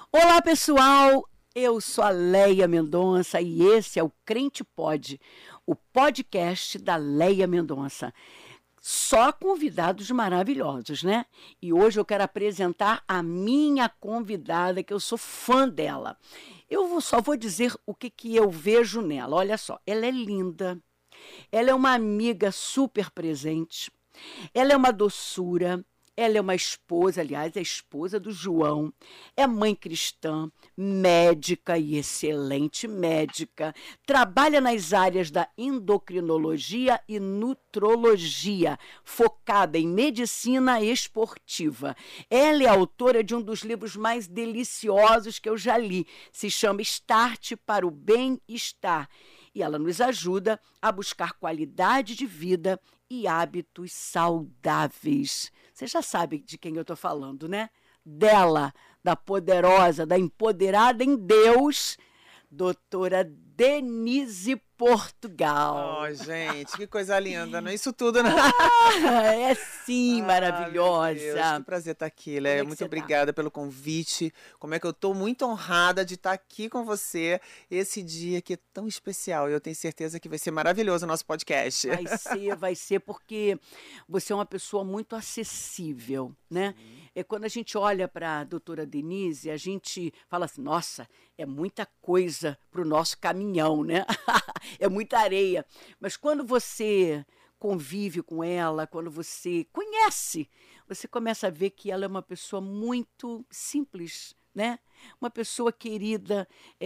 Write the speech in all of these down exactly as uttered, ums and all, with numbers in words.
Olá, pessoal! Eu sou a Leia Mendonça e esse é o Crente Pod, o podcast da Leia Mendonça. Só convidados maravilhosos, né? E hoje eu quero apresentar a minha convidada, que eu sou fã dela. Eu vou, só vou dizer o que, que eu vejo nela. Olha só, ela é linda, ela é uma amiga super presente, ela é uma doçura. Ela é uma esposa, aliás, é a esposa do João, é mãe cristã, médica e excelente médica, trabalha nas áreas da endocrinologia e nutrologia, focada em medicina esportiva. Ela é autora de um dos livros mais deliciosos que eu já li, se chama Start para o Bem-Estar. E ela nos ajuda a buscar qualidade de vida e hábitos saudáveis. Você já sabe de quem eu estou falando, né? Dela, da poderosa, da empoderada em Deus, doutora Denise Portugal. Oh, gente, que coisa linda, não é isso tudo, né? Ah, é sim, Ah, maravilhosa. meu Deus, que prazer estar aqui, Léa. Como é que Muito você obrigada pelo convite. Como é que eu estou muito honrada de estar aqui com você esse dia que é tão especial. Eu tenho certeza que vai ser maravilhoso o nosso podcast. Vai ser, vai ser, porque você é uma pessoa muito acessível, né? É quando a gente olha para a doutora Denise, a gente fala assim, nossa, é muita coisa para o nosso caminhão, né? É muita areia. Mas quando você convive com ela, quando você conhece, você começa a ver que ela é uma pessoa muito simples, né? Uma pessoa querida,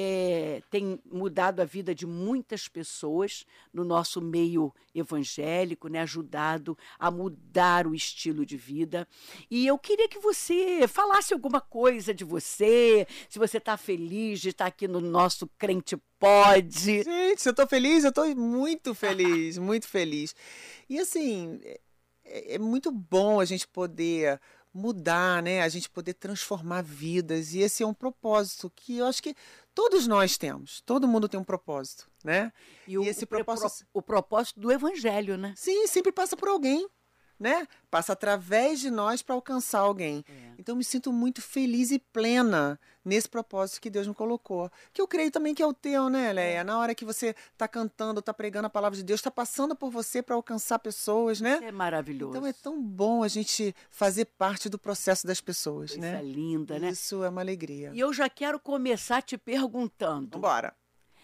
é, tem mudado a vida de muitas pessoas no nosso meio evangélico, né? Ajudado a mudar o estilo de vida. E eu queria que você falasse alguma coisa de você, se você está feliz de estar aqui no nosso Crente Pod. Gente, se eu tô feliz, eu tô muito feliz, muito feliz. E assim, é, é muito bom a gente poder mudar, né? A gente poder transformar vidas. E esse é um propósito que eu acho que todos nós temos. Todo mundo tem um propósito, né? E, o, e esse o, pro- propósito, o propósito do evangelho, né? sim, sempre passa por alguém, né? Passa através de nós para alcançar alguém. É. Então eu me sinto muito feliz e plena nesse propósito que Deus me colocou. Que eu creio também que é o teu, né, Léa? Na hora que você está cantando, está pregando a palavra de Deus, está passando por você para alcançar pessoas, né? Isso é maravilhoso. Então é tão bom a gente fazer parte do processo das pessoas, Coisa né? linda, né? Isso é uma alegria. E eu já quero começar te perguntando. Vambora.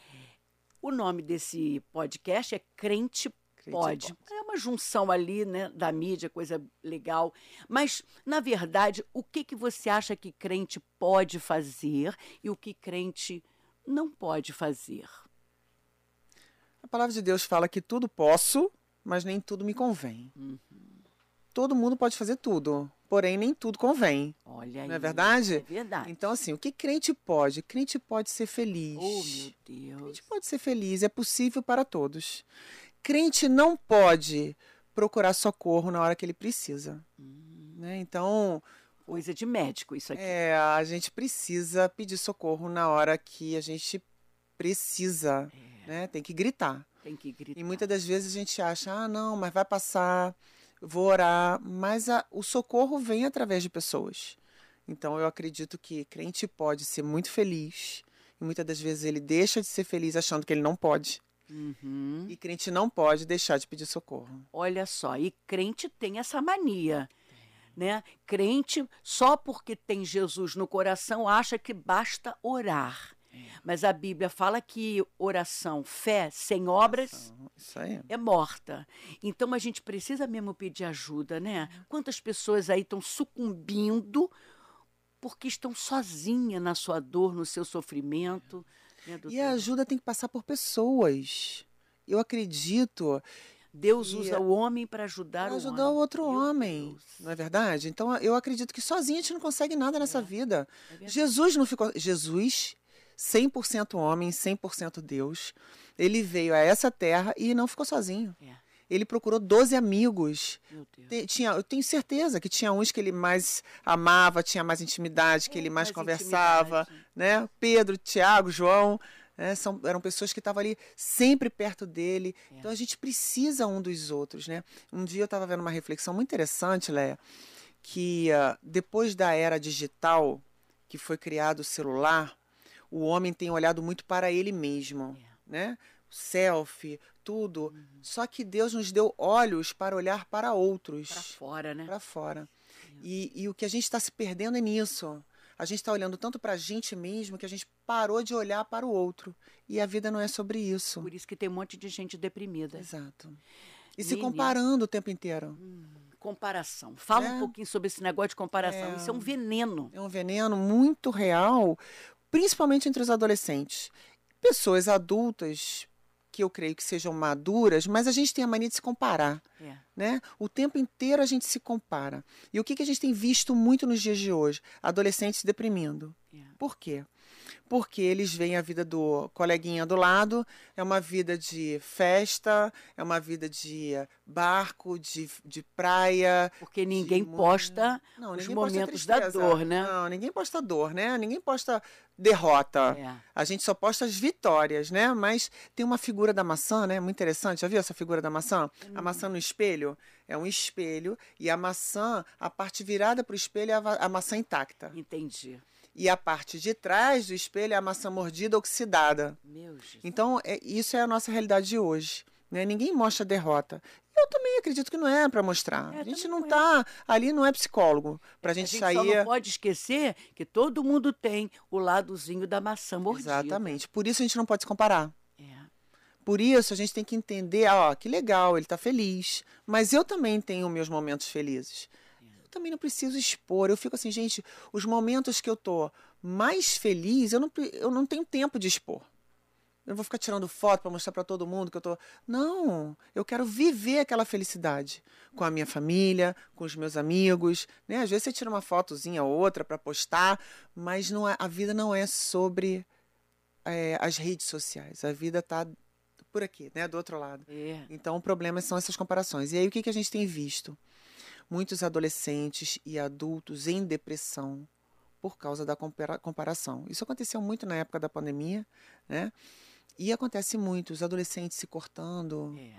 O nome desse podcast é Crente Crente Pod. Pod. É uma junção ali, né, da mídia, coisa legal. Mas, na verdade, o que, que você acha que crente pode fazer e o que crente não pode fazer? A palavra de Deus fala que tudo posso, mas nem tudo me convém. Uhum. Todo mundo pode fazer tudo, porém nem tudo convém. Olha aí. Não é verdade? É verdade. Então, assim, o que crente pode? Crente pode ser feliz. Oh, meu Deus. Crente pode ser feliz, é possível para todos. Crente não pode procurar socorro na hora que ele precisa. Hum, Né? Então, coisa de médico isso aqui. é, a gente precisa pedir socorro na hora que a gente precisa. É, Né? Tem que gritar. tem que gritar. E muitas das vezes a gente acha, ah, não, mas vai passar, vou orar. Mas a, o socorro vem através de pessoas. Então eu acredito que crente pode ser muito feliz. E muitas das vezes ele deixa de ser feliz achando que ele não pode. Uhum. E crente não pode deixar de pedir socorro. Olha só, e crente tem essa mania, né? Crente, só porque tem Jesus no coração, acha que basta orar. Mas a Bíblia fala que oração, fé, sem obras, Isso aí. é morta. Então a gente precisa mesmo pedir ajuda, né? Quantas pessoas aí estão sucumbindo porque estão sozinhas na sua dor, no seu sofrimento. Né, E doutora? a ajuda tem que passar por pessoas. Eu acredito Deus e usa o homem para ajudar para o ajudar homem. o outro Meu homem. Deus. Não é verdade? Então eu acredito que sozinho a gente não consegue nada nessa vida. É verdade. Jesus não ficou. Jesus, cem por cento homem, cem por cento Deus, ele veio a essa terra e não ficou sozinho. É, Ele procurou doze amigos. meu Deus. Te- Tinha, eu tenho certeza que tinha uns que ele mais amava, tinha mais intimidade, que É, ele mais, mais conversava, intimidade. né? Pedro, Tiago, João, né? São, eram pessoas que estavam ali sempre perto dele. É. Então a gente precisa um dos outros, né? Um dia eu estava vendo uma reflexão muito interessante, Léa, que uh, depois da era digital, que foi criado o celular, o homem tem olhado muito para ele mesmo, É. né? Selfie, tudo. Uhum. Só que Deus nos deu olhos para olhar para outros. Para fora, né? Para fora. É. E, e o que a gente está se perdendo é nisso. A gente está olhando tanto para a gente mesmo que a gente parou de olhar para o outro. E a vida não é sobre isso. Por isso que tem um monte de gente deprimida. Exato. E se comparando o tempo inteiro. Hum, comparação. Fala é. um pouquinho sobre esse negócio de comparação. É. Isso é um veneno. É um veneno muito real, principalmente entre os adolescentes. Pessoas adultas, que eu creio que sejam maduras, mas a gente tem a mania de se comparar. É. Né? O tempo inteiro a gente se compara. E o que, que a gente tem visto muito nos dias de hoje? Adolescentes deprimindo. É. Por quê? Porque eles veem a vida do coleguinha do lado, é uma vida de festa, é uma vida de barco, de, de praia. Porque ninguém de... posta não, os ninguém momentos posta da dor, né? Não, ninguém posta dor, né? Ninguém posta derrota. É. A gente só posta as vitórias, né? Mas tem uma figura da maçã, né? Muito interessante. Já viu essa figura da maçã? Hum. A maçã no espelho é um espelho e a maçã, a parte virada para o espelho é a, a maçã intacta. Entendi. E a parte de trás do espelho é a maçã mordida oxidada. Meu Jesus. Então, é, isso é a nossa realidade de hoje. Né? Ninguém mostra derrota. Eu também acredito que não é para mostrar. É, a gente não está é. ali, não é psicólogo para a gente sair. A gente só não pode esquecer que todo mundo tem o ladozinho da maçã mordida. Exatamente. Por isso a gente não pode se comparar. É. Por isso a gente tem que entender, ó, que legal, ele está feliz. Mas eu também tenho meus momentos felizes. Também não preciso expor. Eu fico assim, gente, os momentos que eu tô mais feliz, eu não, eu não tenho tempo de expor. Eu não vou ficar tirando foto para mostrar para todo mundo que eu tô... Não, eu quero viver aquela felicidade com a minha família, com os meus amigos, né? Às vezes você tira uma fotozinha ou outra para postar, mas não é, a vida não é sobre é, as redes sociais. A vida tá por aqui, né? Do outro lado. É. Então, o problema são essas comparações. E aí, o que, que a gente tem visto? Muitos adolescentes e adultos em depressão por causa da compara- comparação. Isso aconteceu muito na época da pandemia, né? E acontece muito, os adolescentes se cortando. É.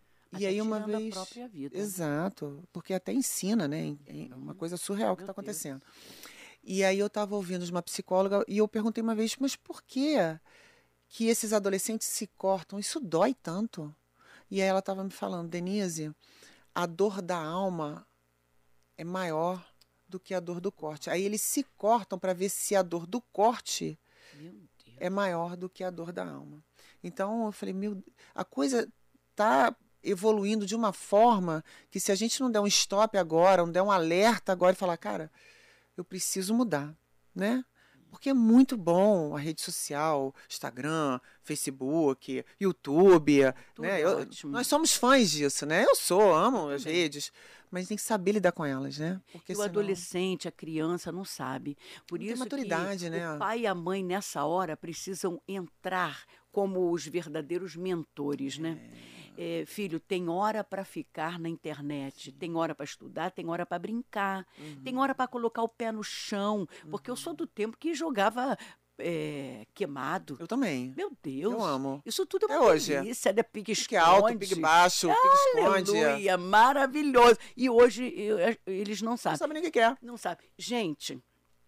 E aí uma vez, a própria vida. Exato, porque até ensina, né? É uma coisa surreal que está acontecendo. E aí eu estava ouvindo uma psicóloga e eu perguntei uma vez, mas por que que esses adolescentes se cortam? Isso dói tanto? E aí ela estava me falando, Denise, a dor da alma é maior do que a dor do corte. Aí eles se cortam para ver se a dor do corte é maior do que a dor da alma. Então eu falei, meu, a coisa está evoluindo de uma forma que se a gente não der um stop agora, não der um alerta agora e falar, cara, eu preciso mudar, né? Porque é muito bom a rede social, Instagram, Facebook, YouTube, né? Eu, nós somos fãs disso, né? Eu sou, amo as redes, mas tem que saber lidar com elas, né? Porque e o senão... adolescente, a criança não sabe. Por não isso tem maturidade, que né? O pai e a mãe nessa hora precisam entrar como os verdadeiros mentores, né? É. É, filho, tem hora para ficar na internet, tem hora para estudar, tem hora para brincar, uhum. tem hora para colocar o pé no chão, uhum. porque eu sou do tempo que jogava é, queimado. Eu também. Meu Deus. Eu amo. Isso tudo é uma hoje. delícia, é pique-esconde. Pique alto, pique baixo, pique-esconde. Aleluia, maravilhoso. E hoje eu, eles não sabem. Não sabem nem o que é. Não sabem. Gente...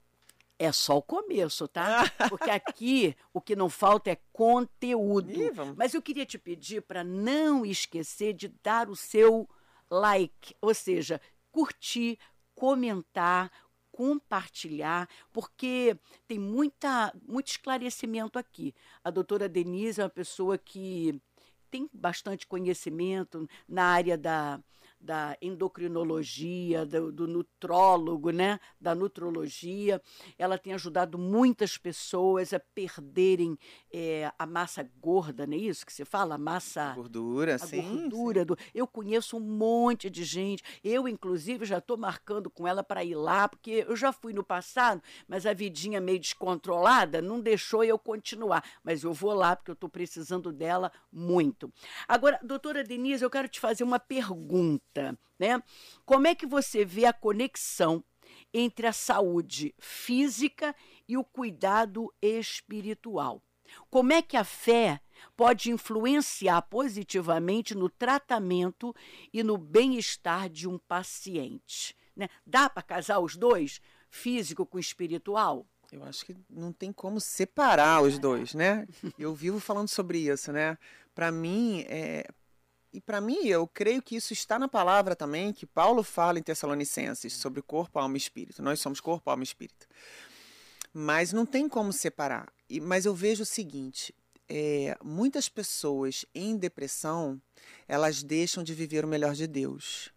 É só o começo, tá? Porque aqui o que não falta é conteúdo. Ih, mas eu queria te pedir para não esquecer de dar o seu like, ou seja, curtir, comentar, compartilhar, porque tem muita, muito esclarecimento aqui. A doutora Denise é uma pessoa que tem bastante conhecimento na área da... da endocrinologia, do, do nutrólogo, né? Da nutrologia. Ela tem ajudado muitas pessoas a perderem é, a massa gorda, não é isso que se fala? A massa... A gordura, a sim. Gordura sim. Do, eu conheço um monte de gente. Eu, inclusive, já estou marcando com ela para ir lá, porque eu já fui no passado, mas a vidinha meio descontrolada não deixou eu continuar. Mas eu vou lá, porque eu estou precisando dela muito. Agora, doutora Denise, eu quero te fazer uma pergunta. Né? Como é que você vê a conexão entre a saúde física e o cuidado espiritual? Como é que a fé pode influenciar positivamente no tratamento e no bem-estar de um paciente? Né? Dá para casar os dois, físico com espiritual? Eu acho que não tem como separar os dois, né? Eu vivo falando sobre isso, né? Para mim, é... e para mim, eu creio que isso está na palavra também, que Paulo fala em Tessalonicenses, sobre corpo, alma e espírito. Nós somos corpo, alma e espírito. Mas não tem como separar. E, mas eu vejo o seguinte, é, muitas pessoas em depressão, elas deixam de viver o melhor de Deus.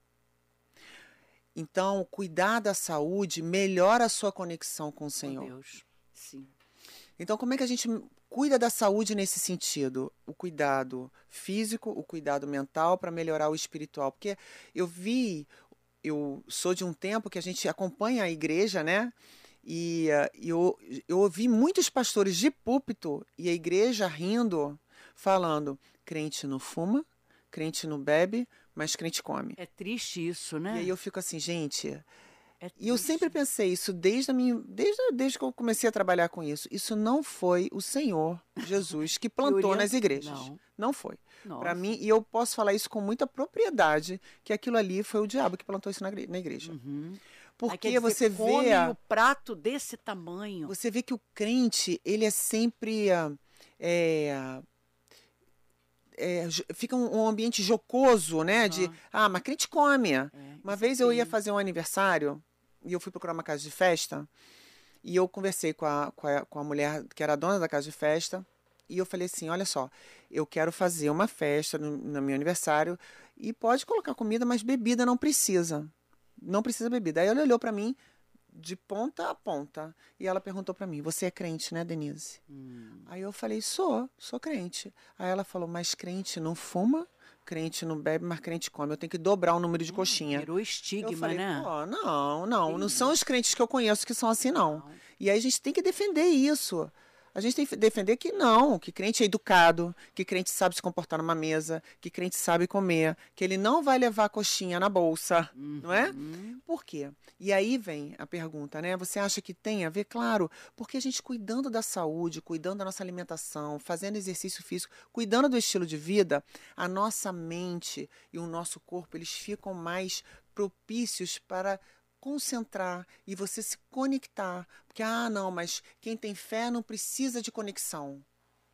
Então, cuidar da saúde melhora a sua conexão com o Senhor. Deus, sim. Então, como é que a gente cuida da saúde nesse sentido? O cuidado físico, o cuidado mental para melhorar o espiritual. Porque eu vi, eu sou de um tempo que a gente acompanha a igreja, né? E uh, eu, eu ouvi muitos pastores de púlpito e a igreja rindo, falando, crente não fuma, crente não bebe, mas crente come. É triste isso, né? E aí eu fico assim, gente... É e eu sempre pensei isso desde, a minha, desde, desde que eu comecei a trabalhar com isso. Isso não foi o Senhor Jesus que plantou nas igrejas. Não, não foi. Para mim, e eu posso falar isso com muita propriedade, que aquilo ali foi o diabo que plantou isso na, na igreja. Uhum. Porque Aí, você vê... Come vê... o prato desse tamanho. Você vê que o crente, ele é sempre... É, É, fica um, um ambiente jocoso, né? Uhum. De, ah, mas crente come. É, uma vez eu ia fazer um aniversário e eu fui procurar uma casa de festa e eu conversei com a, com a, com a mulher que era a dona da casa de festa e eu falei assim, olha só, eu quero fazer uma festa no, no meu aniversário e pode colocar comida, mas bebida não precisa. Não precisa bebida. Aí ela olhou para mim de ponta a ponta. E ela perguntou para mim, você é crente, né, Denise? Hum. Aí eu falei, sou, sou crente. Aí ela falou, mas crente não fuma, crente não bebe, mas crente come. Eu tenho que dobrar o número de hum, coxinha. Virou estigma, eu falei, né? Pô, não, não, não são os crentes que eu conheço que são assim, não. não. E aí a gente tem que defender isso. A gente tem que defender que não, que crente é educado, que crente sabe se comportar numa mesa, que crente sabe comer, que ele não vai levar a coxinha na bolsa, uhum. não é? Por quê? E aí vem a pergunta, né? Você acha que tem a ver? Claro, porque a gente cuidando da saúde, cuidando da nossa alimentação, fazendo exercício físico, cuidando do estilo de vida, a nossa mente e o nosso corpo, eles ficam mais propícios para concentrar e você se conectar. Porque, ah, não, mas quem tem fé não precisa de conexão.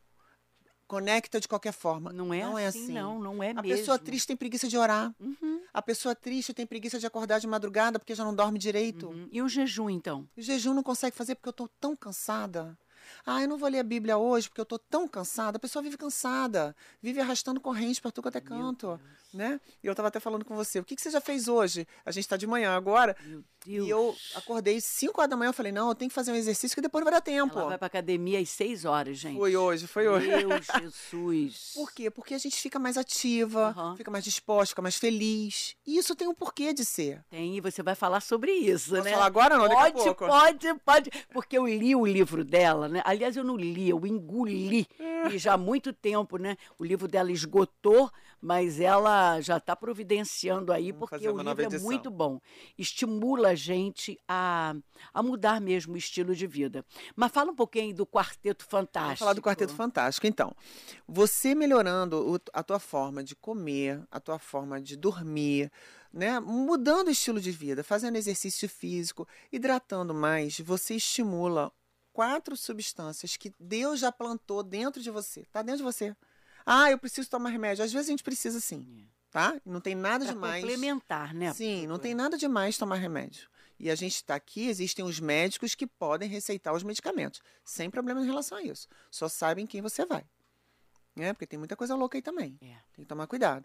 Conecta de qualquer forma. Não é, não assim, é assim. Não, não é a mesmo. A pessoa triste tem preguiça de orar. Uhum. A pessoa triste tem preguiça de acordar de madrugada porque já não dorme direito. Uhum. E o jejum, então? O jejum não consegue fazer porque eu estou tão cansada. Ah, eu não vou ler a Bíblia hoje porque eu estou tão cansada. A pessoa vive cansada, vive arrastando corrente para tudo até canto, né? E eu estava até falando com você, o que, que você já fez hoje? A gente está de manhã agora. Meu Deus. E eu acordei cinco horas da manhã, eu falei, não, eu tenho que fazer um exercício que depois não vai dar tempo. Ela vai para academia às seis horas, gente. Foi hoje, foi hoje. Meu Jesus. Por quê? Porque a gente fica mais ativa, uhum. fica mais disposta, fica mais feliz. E isso tem um porquê de ser. Tem, e você vai falar sobre isso, Posso né? falar agora ou não? Pode, Daqui a pouco. pode, pode. Porque eu li o livro dela, né? Aliás, eu não li, eu engoli. E já há muito tempo, né? O livro dela esgotou, mas ela já está providenciando aí, Vamos porque o livro é muito bom. Estimula a gente a, a mudar mesmo o estilo de vida. Mas fala um pouquinho do Quarteto Fantástico. Vamos falar do Quarteto Fantástico. Então, você melhorando o, a tua forma de comer, a tua forma de dormir, né? Mudando o estilo de vida, fazendo exercício físico, hidratando mais, você estimula quatro substâncias que Deus já plantou dentro de você. Está dentro de você. Ah, eu preciso tomar remédio. Às vezes a gente precisa sim, tá? Não tem nada pra demais. Complementar, né? Sim, não tem nada demais tomar remédio. E a gente está aqui, existem os médicos que podem receitar os medicamentos. Sem problema em relação a isso. Só sabem quem você vai. Né? Porque tem muita coisa louca aí também. É. Tem que tomar cuidado.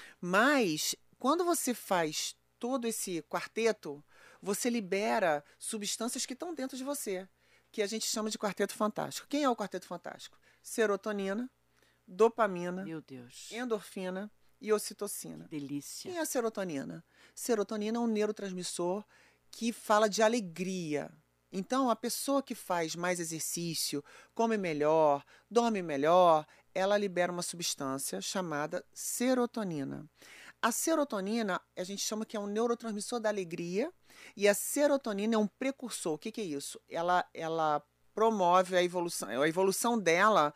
Mas, quando você faz todo esse quarteto, você libera substâncias que estão dentro de você, que a gente chama de Quarteto Fantástico. Quem é o Quarteto Fantástico? Serotonina, dopamina, Meu Deus. endorfina e ocitocina. Que delícia. Quem é a serotonina? Serotonina é um neurotransmissor que fala de alegria. Então, a pessoa que faz mais exercício, come melhor, dorme melhor, ela libera uma substância chamada serotonina. A serotonina, a gente chama que é um neurotransmissor da alegria, e a serotonina é um precursor. O que, que é isso? Ela, ela promove a evolução. A evolução dela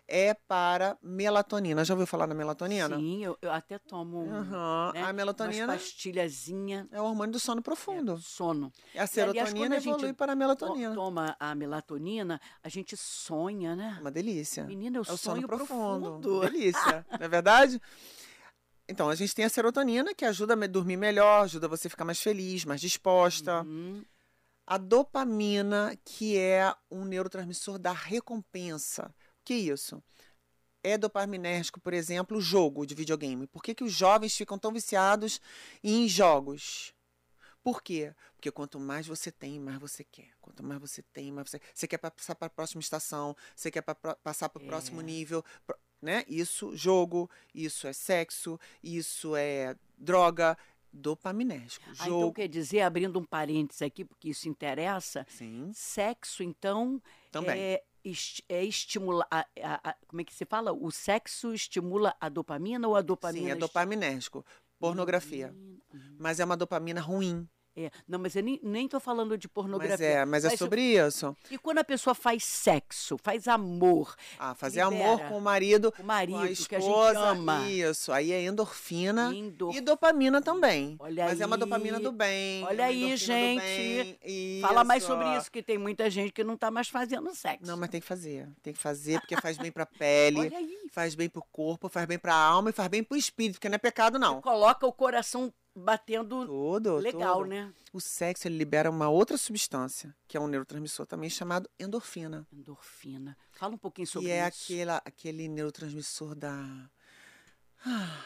é para melatonina. Já ouviu falar da melatonina? Sim, eu, eu até tomo um, Uhum. né, A melatonina umas pastilhazinha. é o hormônio do sono profundo. É, sono. A serotonina evolui para a melatonina. Toma a melatonina, a gente sonha, né? Uma delícia. Menina, eu é o sonho sono profundo. profundo. Delícia, não é verdade? Então, a gente tem a serotonina, que ajuda a dormir melhor, ajuda você a ficar mais feliz, mais disposta. Uhum. A dopamina, que é um neurotransmissor da recompensa. O que é isso? É dopaminérgico, por exemplo, o jogo de videogame. Por que, que os jovens ficam tão viciados em jogos? Por quê? Porque quanto mais você tem, mais você quer. Quanto mais você tem, mais você... Você quer passar para a próxima estação, você quer pra, passar para o é. próximo nível... Né? Isso, jogo, isso é sexo, isso é droga, dopaminérgico. Ah, jogo. Então quer dizer, abrindo um parênteses aqui, porque isso interessa, Sim. Sexo, então, Também. é, é estimular, a, a, a, como é que se fala? O sexo estimula a dopamina ou a dopamina? Sim, é dopaminérgico. Pornografia. Uhum. Mas é uma dopamina ruim. É, não, mas eu nem, nem tô falando de pornografia. Mas é, mas, mas é sobre eu... isso. E quando a pessoa faz sexo, faz amor. Ah, fazer amor com o marido, com o marido, com a esposa, que a gente ama. Isso, aí é endorfina Endorf... e dopamina também. Olha mas aí. é uma dopamina do bem. Olha aí, gente. Fala mais sobre isso, que tem muita gente que não tá mais fazendo sexo. Não, mas tem que fazer. Tem que fazer, porque faz bem pra pele, Olha aí. faz bem pro corpo, faz bem pra alma e faz bem pro espírito, porque não é pecado, não. Você coloca o coração batendo tudo, legal, tudo. né? O sexo, ele libera uma outra substância, que é um neurotransmissor também chamado endorfina. Endorfina. Fala um pouquinho sobre que é isso. Que é aquele neurotransmissor da... Ah,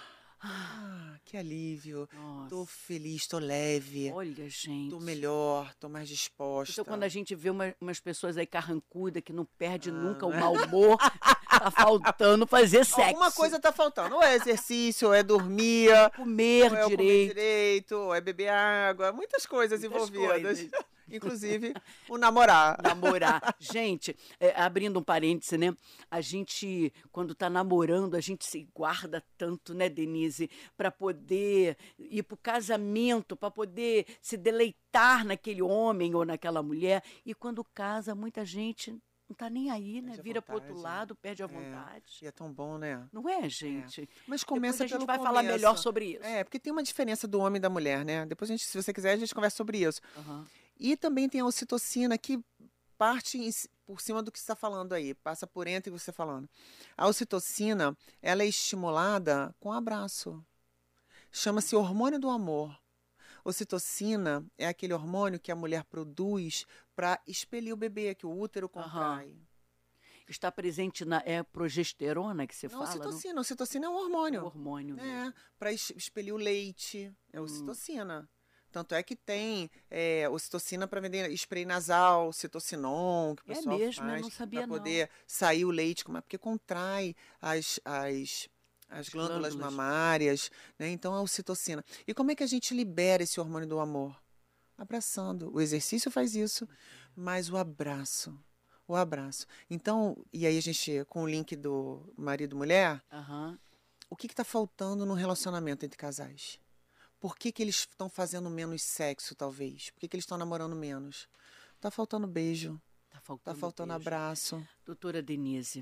ah, que alívio. Nossa. Tô feliz, tô leve. Olha, gente. Tô melhor, tô mais disposta. Então, quando a gente vê uma, umas pessoas aí carrancudas, que não perde ah, nunca o mau humor, tá faltando fazer sexo. Alguma coisa tá faltando. Ou é exercício, ou é dormir. Comer ou é direito. Comer direito, ou é beber água. Muitas coisas Muitas envolvidas. Coisas. Inclusive, o namorar. Namorar. Gente, é, abrindo um parêntese, né? A gente, quando tá namorando, a gente se guarda tanto, né, Denise? Para poder ir pro casamento, para poder se deleitar naquele homem ou naquela mulher. E quando casa, muita gente não tá nem aí, né? Vira pro outro lado, perde a vontade. É, e é tão bom, né? Não é, gente? É. Mas começa Depois a gente pelo vai começo. falar melhor sobre isso. É, porque tem uma diferença do homem e da mulher, né? Depois, a gente, se você quiser, a gente conversa sobre isso. Uhum. E também tem a ocitocina, que parte em, por cima do que você está falando aí, passa por entre o que você está falando. A ocitocina, ela é estimulada com abraço. Chama-se hormônio do amor. Ocitocina é aquele hormônio que a mulher produz para expelir o bebê, que o útero contrai. Uhum. Está presente na é progesterona que você não, fala? Ocitocina. Não? Ocitocina é um hormônio. É um hormônio. É, para expelir o leite. É ocitocina. Hum. Tanto é que tem é, ocitocina para vender spray nasal, citocinon, que o pessoal é mesmo, faz eu não sabia, para poder não. sair o leite, porque contrai as, as, as glândulas, glândulas mamárias, né? Então a ocitocina. E como é que a gente libera esse hormônio do amor? Abraçando. O exercício faz isso, mas o abraço. O abraço. Então, e aí a gente, com o link do marido-mulher, uhum. o que está faltando no relacionamento entre casais? Por que, que eles estão fazendo menos sexo, talvez? Por que, que eles estão namorando menos? Tá faltando beijo. Tá faltando, tá faltando beijo. abraço. Doutora Denise,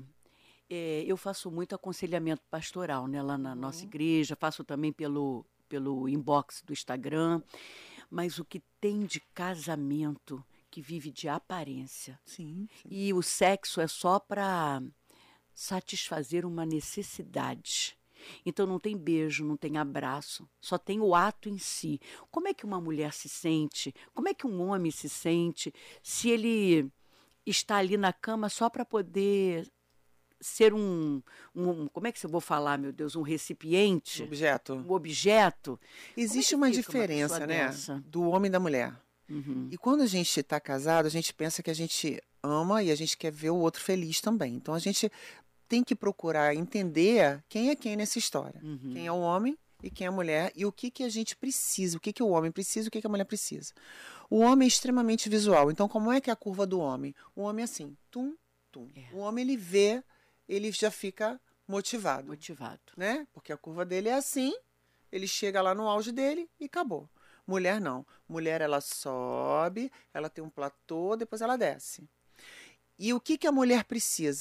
é, eu faço muito aconselhamento pastoral, né? Lá na uhum. nossa igreja, faço também pelo, pelo inbox do Instagram. Mas o que tem de casamento que vive de aparência. Sim, sim. E o sexo é só para satisfazer uma necessidade. Então não tem beijo, não tem abraço, só tem o ato em si. Como é que uma mulher se sente? Como é que um homem se sente se ele está ali na cama só para poder ser um, um... Como é que eu vou falar, meu Deus? Um recipiente? Um objeto. Um objeto. Existe é uma diferença, uma né? Dessa? Do homem e da mulher. Uhum. E quando a gente está casado, a gente pensa que a gente ama e a gente quer ver o outro feliz também. Então a gente tem que procurar entender quem é quem nessa história. Uhum. Quem é o homem e quem é a mulher e o que, que a gente precisa, o que, que o homem precisa e o que, que a mulher precisa. O homem é extremamente visual. Então, como é que é a curva do homem? O homem é assim, tum, tum. É. O homem, ele vê, ele já fica motivado. Motivado. Né? Porque a curva dele é assim, ele chega lá no auge dele e acabou. Mulher não. Mulher, ela sobe, ela tem um platô, depois ela desce. E o que, que a mulher precisa?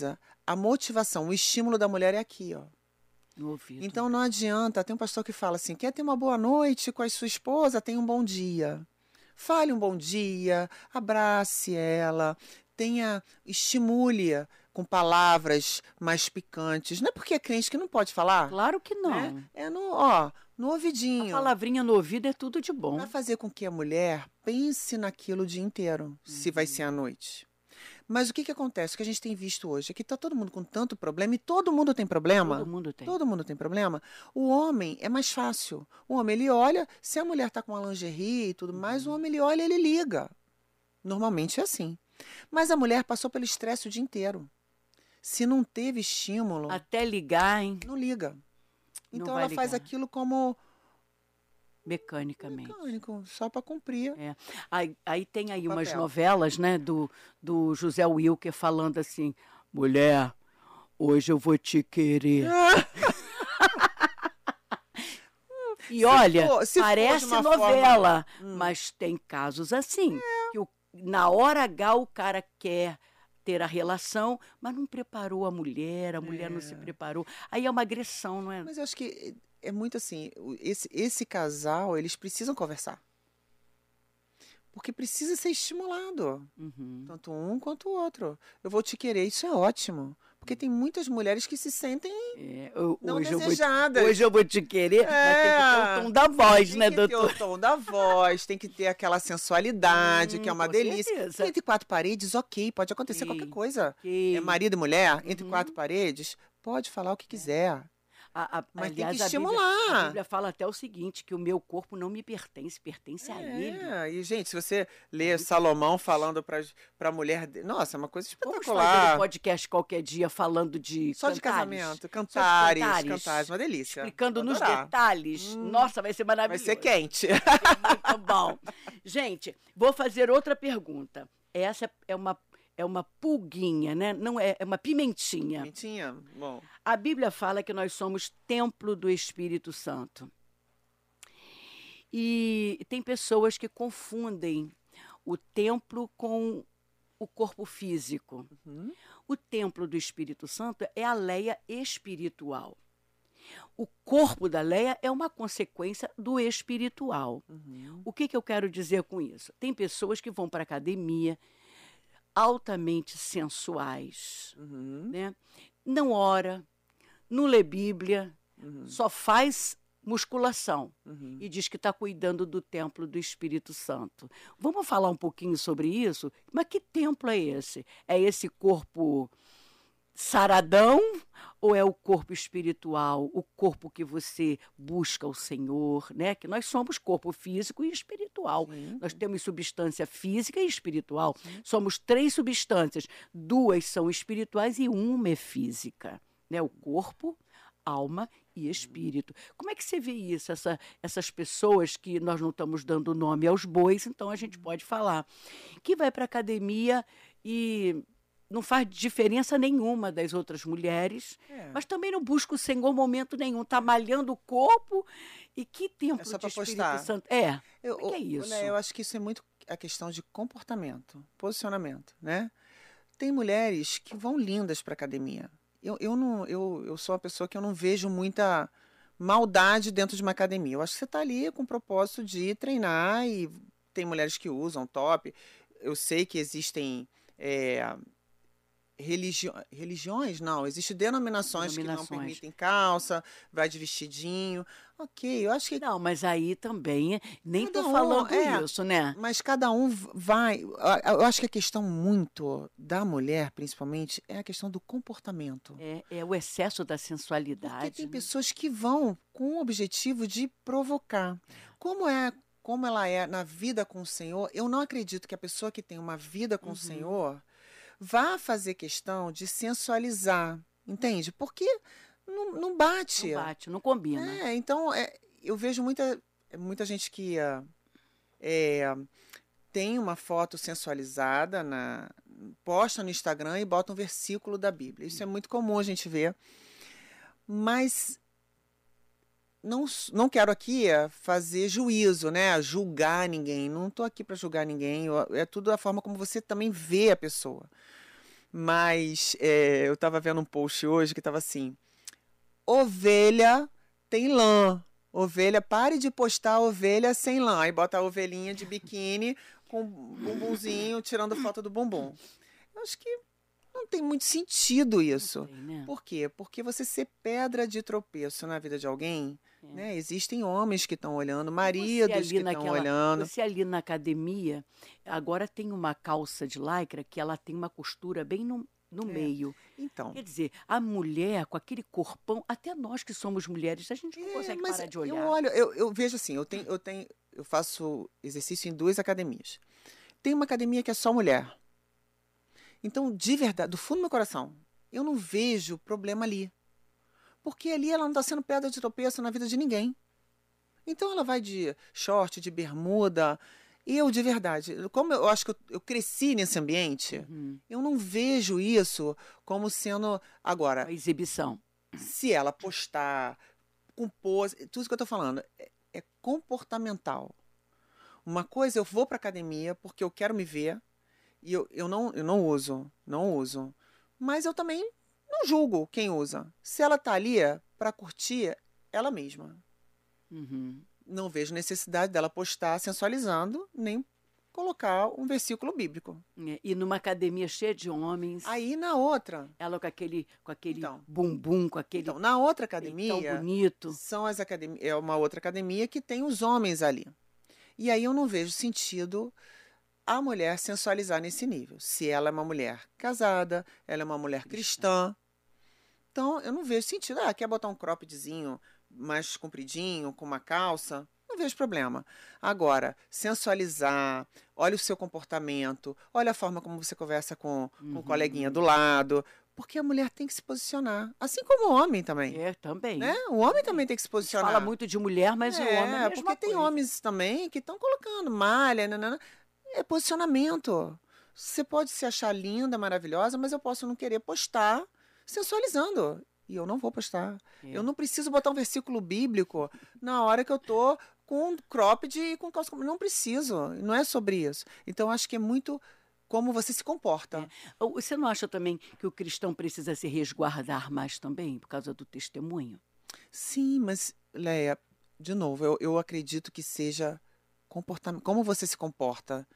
a motivação, o estímulo da mulher é aqui, ó. No ouvido. Então não adianta, tem um pastor que fala assim, quer ter uma boa noite com a sua esposa, tenha um bom dia. Fale um bom dia, abrace ela, tenha, estimule-a com palavras mais picantes. Não é porque é crente que não pode falar? Claro que não. Né? É no, ó, no A ouvidinho. palavrinha no ouvido é tudo de bom. Vai fazer com que a mulher pense naquilo o dia inteiro, uhum. se vai ser à noite. Mas o que, que acontece? O que a gente tem visto hoje é que está todo mundo com tanto problema, e todo mundo tem problema. Todo mundo tem. Todo mundo tem problema. O homem é mais fácil. O homem, ele olha, se a mulher está com uma lingerie e tudo mais, o homem, ele olha e ele liga. Normalmente é assim. Mas a mulher passou pelo estresse o dia inteiro. Se não teve estímulo... Até ligar, hein? Não liga. Então não ela ligar. faz aquilo como... Mecanicamente. Mecânico, só para cumprir. É. Aí, aí tem aí o umas papel. novelas, né, do, do José Wilker falando assim, mulher, hoje eu vou te querer. E se olha, for, se parece for novela, forma... hum. mas tem casos assim, é. que o, na hora H o cara quer ter a relação, mas não preparou a mulher, a mulher é. não se preparou. Aí é uma agressão, não é? Mas eu acho que é muito assim, esse, esse casal, eles precisam conversar. Porque precisa ser estimulado. Uhum. Tanto um quanto o outro. Eu vou te querer, isso é ótimo. Porque tem muitas mulheres que se sentem é, eu, não hoje desejadas. Eu vou, hoje eu vou te querer, é. mas tem que ter o tom da voz, tem né, doutor? doutor? Tem que ter o tom da voz, tem que ter aquela sensualidade, hum, que é uma delícia. Certeza. Entre quatro paredes, ok, pode acontecer okay. qualquer coisa. Okay. É marido e mulher, entre uhum. quatro paredes, pode falar o que quiser. A, a, mas aliás, tem que estimular. A Bíblia, a Bíblia fala até o seguinte, que o meu corpo não me pertence, pertence é, a ele. E, gente, se você lê é. Salomão falando para a mulher... Nossa, é uma coisa espetacular. Vamos fazer um podcast qualquer dia falando de Só cantares. de casamento, cantares, Só de cantares, cantares, uma delícia. Explicando nos detalhes. Hum, Nossa, vai ser maravilhoso. Vai ser quente. Muito bom. Gente, vou fazer outra pergunta. Essa é uma... É uma pulguinha, né? Não é, é uma pimentinha. Pimentinha? Bom. A Bíblia fala que nós somos templo do Espírito Santo. E tem pessoas que confundem o templo com o corpo físico. Uhum. O templo do Espírito Santo é a Leia espiritual. O corpo da Leia é uma consequência do espiritual. Uhum. O que, que eu quero dizer com isso? Tem pessoas que vão para a academia altamente sensuais, uhum. né? Não ora, não lê Bíblia, uhum. só faz musculação uhum. e diz que está cuidando do templo do Espírito Santo. Vamos falar um pouquinho sobre isso? Mas que templo é esse? É esse corpo saradão ou é o corpo espiritual, o corpo que você busca o Senhor, né? Que nós somos corpo físico e espiritual. Sim. Nós temos substância física e espiritual. Sim. Somos três substâncias, duas são espirituais e uma é física, né? O corpo, alma e espírito. Como é que você vê isso? Essa, essas pessoas que nós não estamos dando nome aos bois, então a gente pode falar, que vai para a academia e não faz diferença nenhuma das outras mulheres, é. mas também não busca o Senhor momento nenhum. Está malhando o corpo e que tempo é só de Espírito postar. Santo. É, eu, que é isso? Né, eu acho que isso é muito a questão de comportamento, posicionamento, né? Tem mulheres que vão lindas para a academia. Eu, eu, não, eu, eu sou uma pessoa que eu não vejo muita maldade dentro de uma academia. Eu acho que você está ali com o propósito de treinar e tem mulheres que usam top. Eu sei que existem... É, Religi... religiões? Não, existem denominações, denominações que não permitem calça, vai de vestidinho. Ok, eu acho que... Não, mas aí também, nem estou um, falando é, isso, né? Mas cada um vai... Eu acho que a questão muito da mulher, principalmente, é a questão do comportamento. É, é o excesso da sensualidade. Porque tem né? pessoas que vão com o objetivo de provocar. Como é... Como ela é na vida com o Senhor, eu não acredito que a pessoa que tem uma vida com uhum. o Senhor... vá fazer questão de sensualizar, entende? Porque não, não bate. Não bate, não combina. É, então, é, eu vejo muita, muita gente que é, tem uma foto sensualizada, na, posta no Instagram e bota um versículo da Bíblia. Isso é muito comum a gente ver. Mas não, não quero aqui fazer juízo, né? Julgar ninguém. Não estou aqui para julgar ninguém. É tudo a forma como você também vê a pessoa. Mas é, eu estava vendo um post hoje que estava assim, ovelha tem lã. Ovelha, pare de postar ovelha sem lã. Aí bota a ovelhinha de biquíni com bumbumzinho, tirando foto do bumbum. Eu acho que não tem muito sentido isso. Tem, né? Por quê? Porque você ser pedra de tropeço na vida de alguém, É. né? Existem homens que estão olhando, Você maridos ali que estão naquela, olhando. você ali na academia, agora tem uma calça de lycra que ela tem uma costura bem no, no É. meio. Então, Quer dizer, a mulher com aquele corpão, até nós que somos mulheres, a gente não é, consegue mas parar de eu olhar. olho, eu, eu vejo assim, eu tenho, eu tenho, eu faço exercício em duas academias. Tem uma academia que é só mulher. Então, de verdade, do fundo do meu coração, eu não vejo problema ali. Porque ali ela não está sendo pedra de tropeço na vida de ninguém. Então ela vai de short, de bermuda. Eu, de verdade, como eu acho que eu, eu cresci nesse ambiente, Uhum. eu não vejo isso como sendo. Agora, Uma exibição. se ela postar com pose, tudo isso que eu estou falando é, é comportamental. Uma coisa, eu vou para academia porque eu quero me ver e eu, eu, não, eu não uso, não uso. Mas eu também não julgo quem usa. Se ela tá ali para curtir ela mesma. Uhum. Não vejo necessidade dela postar sensualizando, nem colocar um versículo bíblico. É, e numa academia cheia de homens, Aí na outra, ela com aquele, com aquele Então. bumbum, com aquele então, na outra peitão academia, bonito. são as academias, é uma outra academia que tem os homens ali. E aí eu não vejo sentido a mulher sensualizar nesse nível. Se ela é uma mulher casada, ela é uma mulher cristã. Então eu não vejo sentido. Ah, quer botar um croppedzinho mais compridinho, com uma calça? Não vejo problema. Agora, sensualizar, olha o seu comportamento, olha a forma como você conversa com, com Uhum. o coleguinha do lado. Porque a mulher tem que se posicionar. Assim como o homem também. É, também. Né? O homem também tem que se A gente posicionar. fala muito de mulher, mas o homem é a mesma porque tem coisa. homens também que estão colocando malha, nanana. É posicionamento. Você pode se achar linda, maravilhosa, mas eu posso não querer postar sensualizando. E eu não vou postar. É. Eu não preciso botar um versículo bíblico na hora que eu tô com cropped e com calça. Não preciso. Não é sobre isso. Então, acho que é muito como você se comporta. É. Você não acha também que o cristão precisa se resguardar mais também, por causa do testemunho? Sim, mas, Leia, de novo, eu, eu acredito que seja comportamento. Como você se comporta.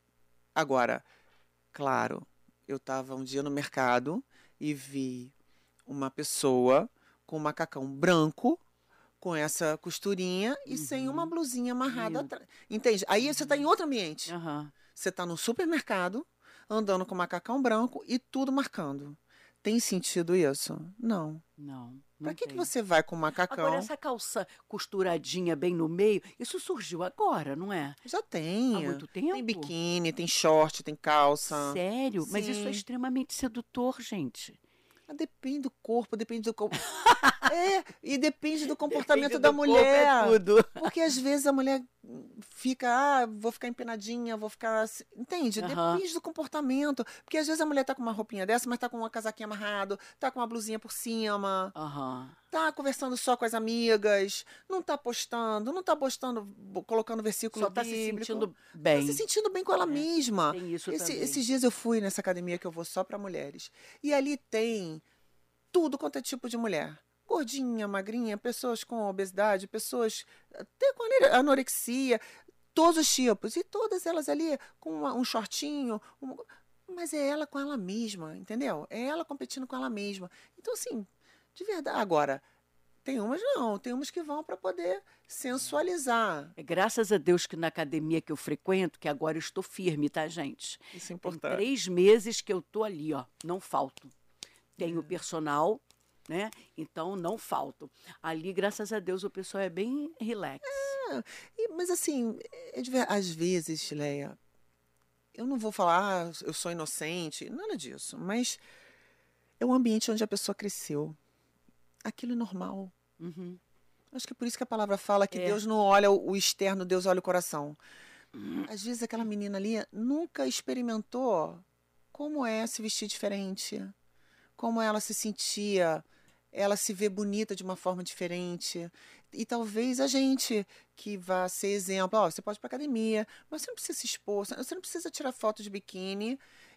Agora, claro, eu estava um dia no mercado e vi uma pessoa com um macacão branco, com essa costurinha e Uhum. sem uma blusinha amarrada Meu. atrás. Entende? Aí você está em outro ambiente. Aham. Você está no supermercado, andando com macacão branco e tudo marcando. Tem sentido isso? Não. Não. Não Para que, tem. que você vai com macacão? Agora, essa calça costuradinha bem no meio, isso surgiu agora, não é? Já tem. Há muito tempo? Tem biquíni, tem short, tem calça. Sério? Mas isso é Sim. extremamente sedutor, gente. Ah, depende do corpo, depende do corpo. É, e depende do comportamento Depende da do corpo, mulher. é tudo. Porque às vezes a mulher fica, ah, vou ficar empenadinha, vou ficar. assim. Entende? Aham. Depende do comportamento. Porque às vezes a mulher tá com uma roupinha dessa, mas tá com uma casaquinha amarrado, tá com uma blusinha por cima, Aham. tá conversando só com as amigas, não tá postando, não tá postando, bo- colocando versículo Só tá se bíblico. sentindo Tá bem. se sentindo bem com ela mesma. Tem isso Esse- também. esses dias eu fui nessa academia que eu vou só para mulheres. E ali tem tudo quanto é tipo de mulher. Gordinha, magrinha, pessoas com obesidade, pessoas até com ane- anorexia, todos os tipos. E todas elas ali com uma- um shortinho. um- Mas é ela com ela mesma, entendeu? É ela competindo com ela mesma. Então, assim, de verdade. Agora, tem umas não, tem umas que vão para poder sensualizar. É graças a Deus que na academia que eu frequento, que agora eu estou firme, tá, gente? Isso é Tem importante. três meses que eu tô ali, ó, não falto. É. Tenho personal, né? Então não falto. Ali, graças a Deus, o pessoal é bem relax. E- mas assim, é de ver- às vezes, Leia, eu não vou falar, ah, eu sou inocente, nada disso, mas é um ambiente onde a pessoa cresceu. Aquilo é normal. Uhum. Acho que é por isso que a palavra fala que É. Deus não olha o o externo, Deus olha o coração. Às vezes aquela menina ali nunca experimentou como é se vestir diferente, como ela se sentia, ela se vê bonita de uma forma diferente. E talvez a gente que vá ser exemplo, ó, você pode ir para academia, mas você não precisa se expor, você não precisa tirar foto de biquíni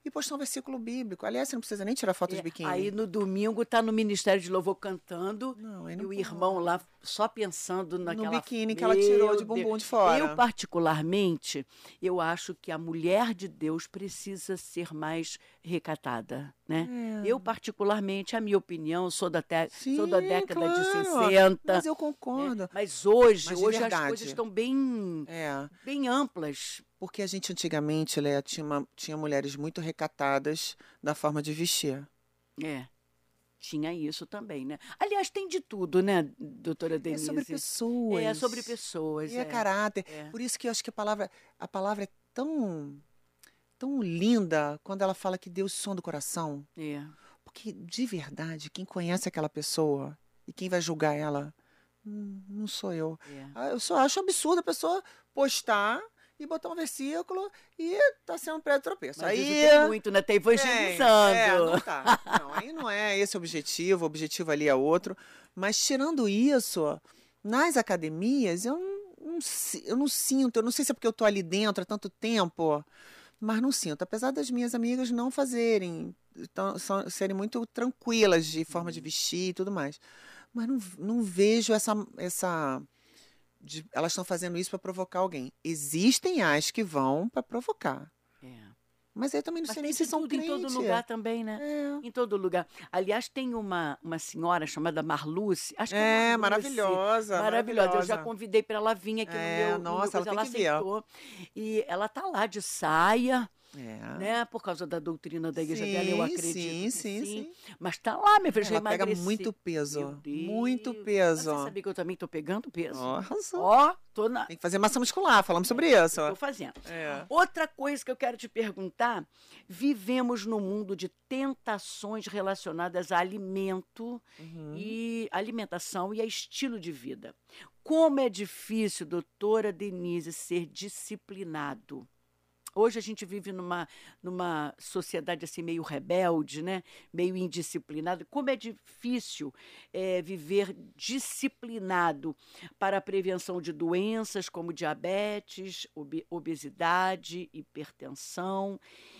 e postar um versículo bíblico. Aliás, você não precisa nem tirar foto É, de biquíni. aí no domingo tá no Ministério de Louvor cantando Não, aí e não o pode. irmão lá só pensando naquela... No biquíni que ela tirou de Meu bumbum Deus. de fora. Eu, particularmente, eu acho que a mulher de Deus precisa ser mais recatada, né? É. Eu, particularmente, a minha opinião, sou da, te... Sim, sou da década de claro. sessenta. Mas eu né? concordo. Mas hoje, Mas de hoje as verdade. coisas estão bem, É. bem amplas. Porque a gente antigamente, Léa, tinha, uma- tinha mulheres muito recatadas na forma de vestir. É, tinha isso também, né? Aliás, tem de tudo, né, doutora Denise? É sobre pessoas. É, sobre pessoas. E é, é. caráter. É. Por isso que eu acho que a palavra, a palavra é tão, tão linda quando ela fala que Deus sonda o coração. É. Porque, de verdade, quem conhece aquela pessoa e quem vai julgar ela, hum, não sou eu. É. Ah, eu só acho absurdo a pessoa postar e botar um versículo e tá sendo um prédio tropeço. Mas Aí isso tem muito, né? Tá evangelizando. É, não tá. Não, aí não é esse o objetivo, o objetivo ali é outro. Mas tirando isso, nas academias, eu não, não, si- eu não sinto, eu não sei se é porque eu tô ali dentro há tanto tempo, mas não sinto. Apesar das minhas amigas não fazerem, tão- são- serem muito tranquilas de forma de vestir e tudo mais. Mas não, não vejo essa, essa de- elas estão fazendo isso para provocar alguém. Existem as que vão para provocar. É. Mas eu também não Mas sei tem nem se de são tudo em todo crente. lugar também, né? É. Em todo lugar. Aliás, tem uma, uma senhora chamada Marluce. Acho que É, é Marluce. maravilhosa, Maravilhosa. Eu já maravilhosa. convidei para ela vir aqui É, no meu, no nossa, meu coisa, ela tem ela que vir. aceitou. E ela tá lá de saia, É. né? Por causa da doutrina da igreja Sim, dela, eu acredito sim, que sim, sim. sim. Mas tá lá, minha filha, já Ela pega emagreci. muito peso. Meu Deus. Muito Mas peso. você sabia que eu também tô pegando peso? Nossa. Ó, tô na... Tem que fazer massa muscular, falamos sobre isso. Estou fazendo. É. Outra coisa que eu quero te perguntar: vivemos num mundo de tentações relacionadas a alimento Uhum. e alimentação e a estilo de vida. Como é difícil, doutora Denise, ser disciplinado. Hoje a gente vive numa, numa sociedade assim meio rebelde, né? Meio indisciplinada. Como é difícil é, viver disciplinado para a prevenção de doenças como diabetes, ob- obesidade, hipertensão.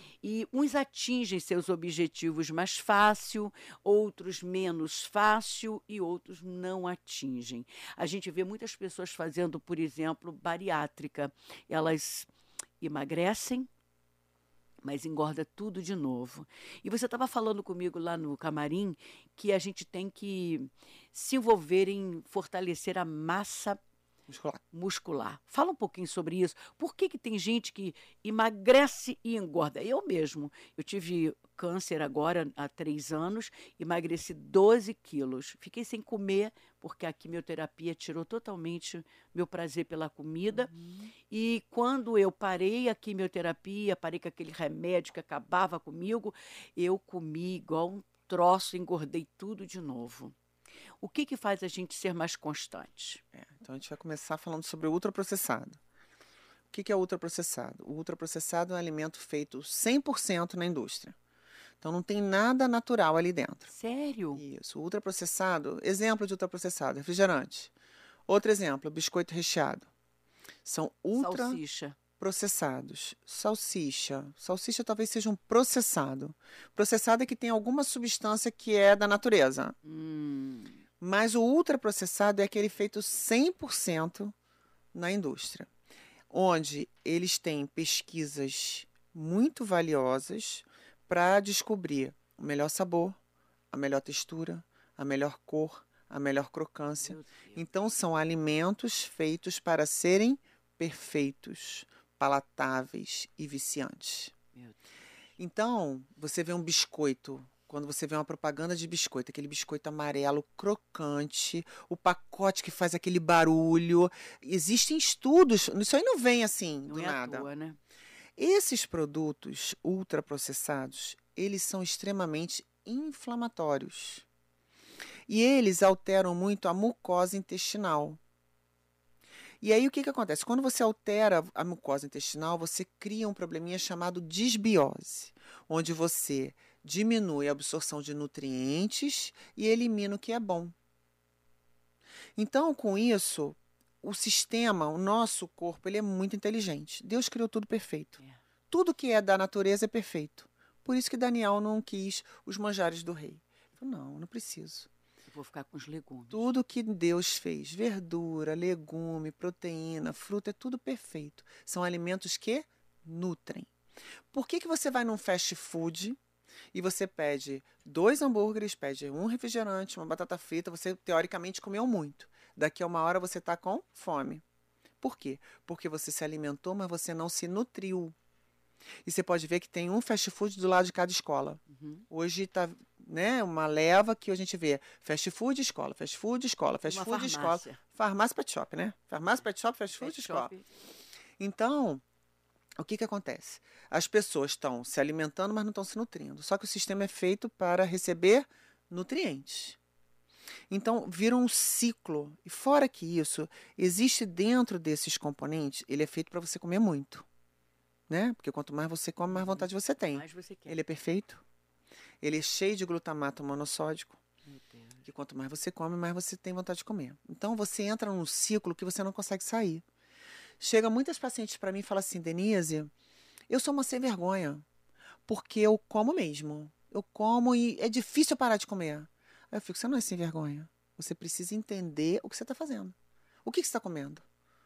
E uns atingem seus objetivos mais fácil, outros menos fácil e outros não atingem. A gente vê muitas pessoas fazendo, por exemplo, bariátrica. Elas emagrecem, mas engorda tudo de novo. E você estava falando comigo lá no camarim que a gente tem que se envolver em fortalecer a massa Muscular. muscular. Fala um pouquinho sobre isso. Por que que tem gente que emagrece e engorda? Eu mesmo. Eu tive câncer agora há três anos, emagreci doze quilos. Fiquei sem comer, porque a quimioterapia tirou totalmente meu prazer pela comida. Uhum. E quando eu parei a quimioterapia, parei com aquele remédio que acabava comigo, eu comi igual um troço, engordei tudo de novo. O que que faz a gente ser mais constante? É, então a gente vai começar falando sobre o ultraprocessado. O que que é ultraprocessado? O ultraprocessado é um alimento feito cem por cento na indústria. Então não tem nada natural ali dentro. Sério? Isso. O ultraprocessado, exemplo de ultraprocessado, refrigerante. Outro exemplo, biscoito recheado. São Salsicha. ultraprocessados. Salsicha. Salsicha talvez seja um processado. Processado é que tem alguma substância que é da natureza. Hum. Mas o ultraprocessado é aquele feito cem por cento na indústria, onde eles têm pesquisas muito valiosas para descobrir o melhor sabor, a melhor textura, a melhor cor, a melhor crocância. Meu Deus. Então, são alimentos feitos para serem perfeitos, palatáveis e viciantes. Meu Deus. Então, você vê um biscoito, quando você vê uma propaganda de biscoito, aquele biscoito amarelo crocante, o pacote que faz aquele barulho. Existem estudos, isso aí não vem assim Não do é à nada. toa, né? Esses produtos ultraprocessados, eles são extremamente inflamatórios. E eles alteram muito a mucosa intestinal. E aí o que que acontece? Quando você altera a mucosa intestinal, você cria um probleminha chamado disbiose, onde você diminui a absorção de nutrientes e elimina o que é bom. Então, com isso, o sistema, o nosso corpo, ele é muito inteligente. Deus criou tudo perfeito. É. Tudo que é da natureza é perfeito. Por isso que Daniel não quis os manjares do rei. Ele falou, não, não preciso. Eu vou ficar com os legumes. Tudo que Deus fez, verdura, legume, proteína, fruta, é tudo perfeito. São alimentos que nutrem. Por que que você vai num fast food e você pede dois hambúrgueres, pede um refrigerante, uma batata frita, você teoricamente comeu muito. Daqui a uma hora você está com fome. Por quê? Porque você se alimentou, mas você não se nutriu. E você pode ver que tem um fast food do lado de cada escola. Uhum. Hoje está, né, uma leva que a gente vê fast food, escola, fast food, escola, fast Uma food, farmácia. escola. Farmácia, pet shop, né? Farmácia, pet shop, fast food, Pet escola. shop. Então, o que que acontece? As pessoas estão se alimentando, mas não estão se nutrindo. Só que o sistema é feito para receber nutrientes. Então, vira um ciclo. E fora que isso, existe dentro desses componentes, ele é feito para você comer muito. Né? Porque quanto mais você come, mais vontade você tem. Mais você quer. Ele é perfeito. Ele é cheio de glutamato monossódico. Meu Deus. Que quanto mais você come, mais você tem vontade de comer. Então, você entra num ciclo que você não consegue sair. Chega muitas pacientes para mim e falam assim, Denise, eu sou uma sem vergonha, porque eu como mesmo. Eu como e é difícil eu parar de comer. Aí eu fico, você não é sem vergonha. Você precisa entender o que você está fazendo. O que, que você está comendo?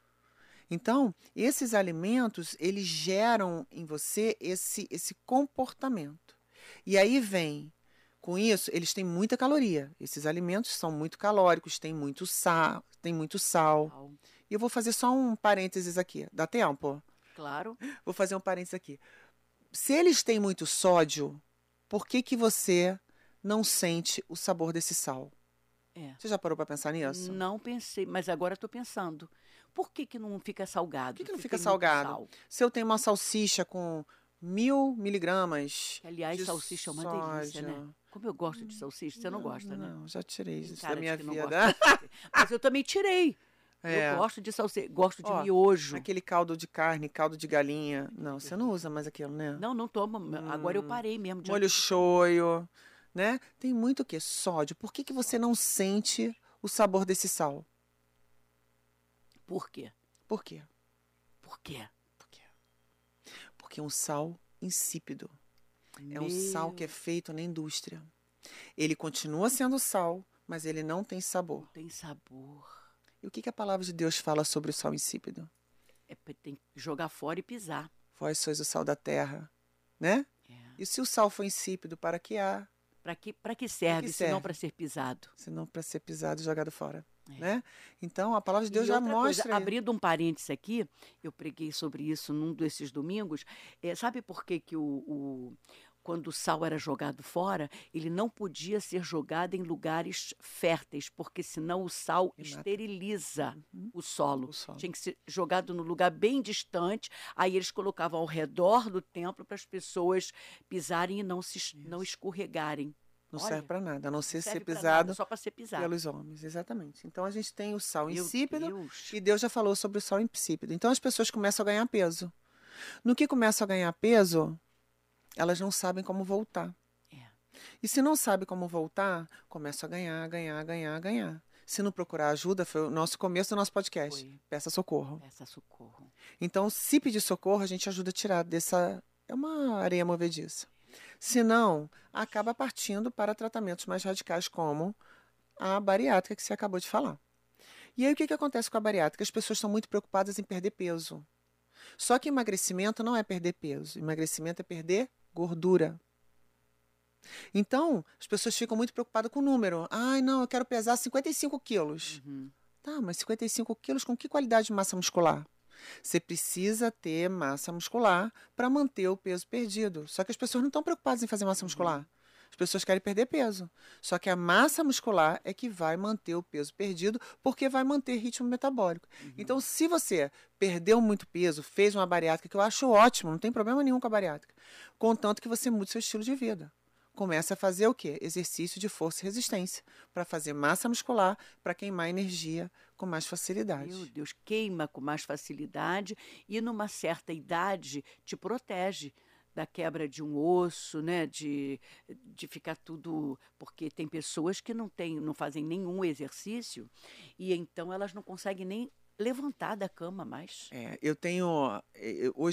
Então, esses alimentos, eles geram em você esse, esse comportamento. E aí vem, com isso, eles têm muita caloria. Esses alimentos são muito calóricos, têm muito sal, tem muito sal. Sal. E eu vou fazer só um parênteses aqui. Dá tempo? Claro. Vou fazer um parênteses aqui. Se eles têm muito sódio, por que que você não sente o sabor desse sal? É. Você já parou para pensar nisso? Não pensei, mas agora estou pensando. Por que que não fica salgado? Por que, que não se fica tem muito salgado? sal? Se eu tenho uma salsicha com mil miligramas. Que, aliás, de salsicha é uma delícia, soja. né? Como eu gosto de salsicha, você não, gosta, né? Não, já tirei Tem isso cara da de minha que não vida. gosta de salsicha. Mas eu também tirei. É. Eu gosto de salsicha, gosto de Ó, miojo. Aquele caldo de carne, caldo de galinha. Não, você não usa mais aquilo, né? Não, não tomo. Agora eu parei mesmo. de- Molho shoyu, né? Tem muito o quê? Sódio. Por que que você não sente o sabor desse sal? Por quê? Por quê? Por quê? Por quê? Porque é um sal insípido. É um Meu- sal que é feito na indústria. Ele continua sendo sal, mas ele não tem sabor. Tem sabor. E o que que a palavra de Deus fala sobre o sal insípido? É, pra- tem que jogar fora e pisar. Vós sois o sal da terra, né? É. E se o sal for insípido, para que há? Para que, pra que serve, se serve? não para ser pisado? Senão para ser pisado e jogado fora, É. né? Então, a palavra de Deus E já outra coisa, mostra... aí. abrindo um parênteses aqui, eu preguei sobre isso num desses domingos. É, sabe por que, que o, o- quando o sal era jogado fora, ele não podia ser jogado em lugares férteis, porque senão o sal E mata. esteriliza o solo. o solo. Tinha que ser jogado num lugar bem distante, aí eles colocavam ao redor do templo para as pessoas pisarem e não, se, es- não escorregarem. Não Olha, serve para nada, a não ser Serve ser pra pisado nada, só para ser pisado. pelos homens, exatamente. Então a gente tem o sal Meu insípido Deus. e Deus já falou sobre o sal insípido. Então as pessoas começam a ganhar peso. No que começam a ganhar peso, elas não sabem como voltar. É. E se não sabe como voltar, começam a ganhar, ganhar, ganhar, ganhar. Se não procurar ajuda, foi o nosso começo do nosso podcast. Foi. Peça socorro. Peça socorro. Então, se pedir socorro, a gente ajuda a tirar dessa... É uma areia movediça. Se não, acaba partindo para tratamentos mais radicais, como a bariátrica que você acabou de falar. E aí, o que, que acontece com a bariátrica? As pessoas estão muito preocupadas em perder peso. Só que emagrecimento não é perder peso. Emagrecimento é perder gordura. Então, as pessoas ficam muito preocupadas com o número. Ai, não, eu quero pesar cinquenta e cinco quilos. Uhum. Tá, mas cinquenta e cinco quilos com que qualidade de massa muscular? Você precisa ter massa muscular para manter o peso perdido. Só que as pessoas não estão preocupadas em fazer massa muscular. As pessoas querem perder peso. Só que a massa muscular é que vai manter o peso perdido, porque vai manter ritmo metabólico. Uhum. Então, se você perdeu muito peso, fez uma bariátrica, que eu acho ótimo, não tem problema nenhum com a bariátrica, contanto que você mude seu estilo de vida. Começa a fazer o quê? Exercício de força e resistência, para fazer massa muscular, para queimar energia com mais facilidade. Meu Deus, queima com mais facilidade e numa certa idade te protege da quebra de um osso, né? De, de ficar tudo... Porque tem pessoas que não, tem, não fazem nenhum exercício e então elas não conseguem nem levantar da cama mais. É, eu tenho... eu- hoje,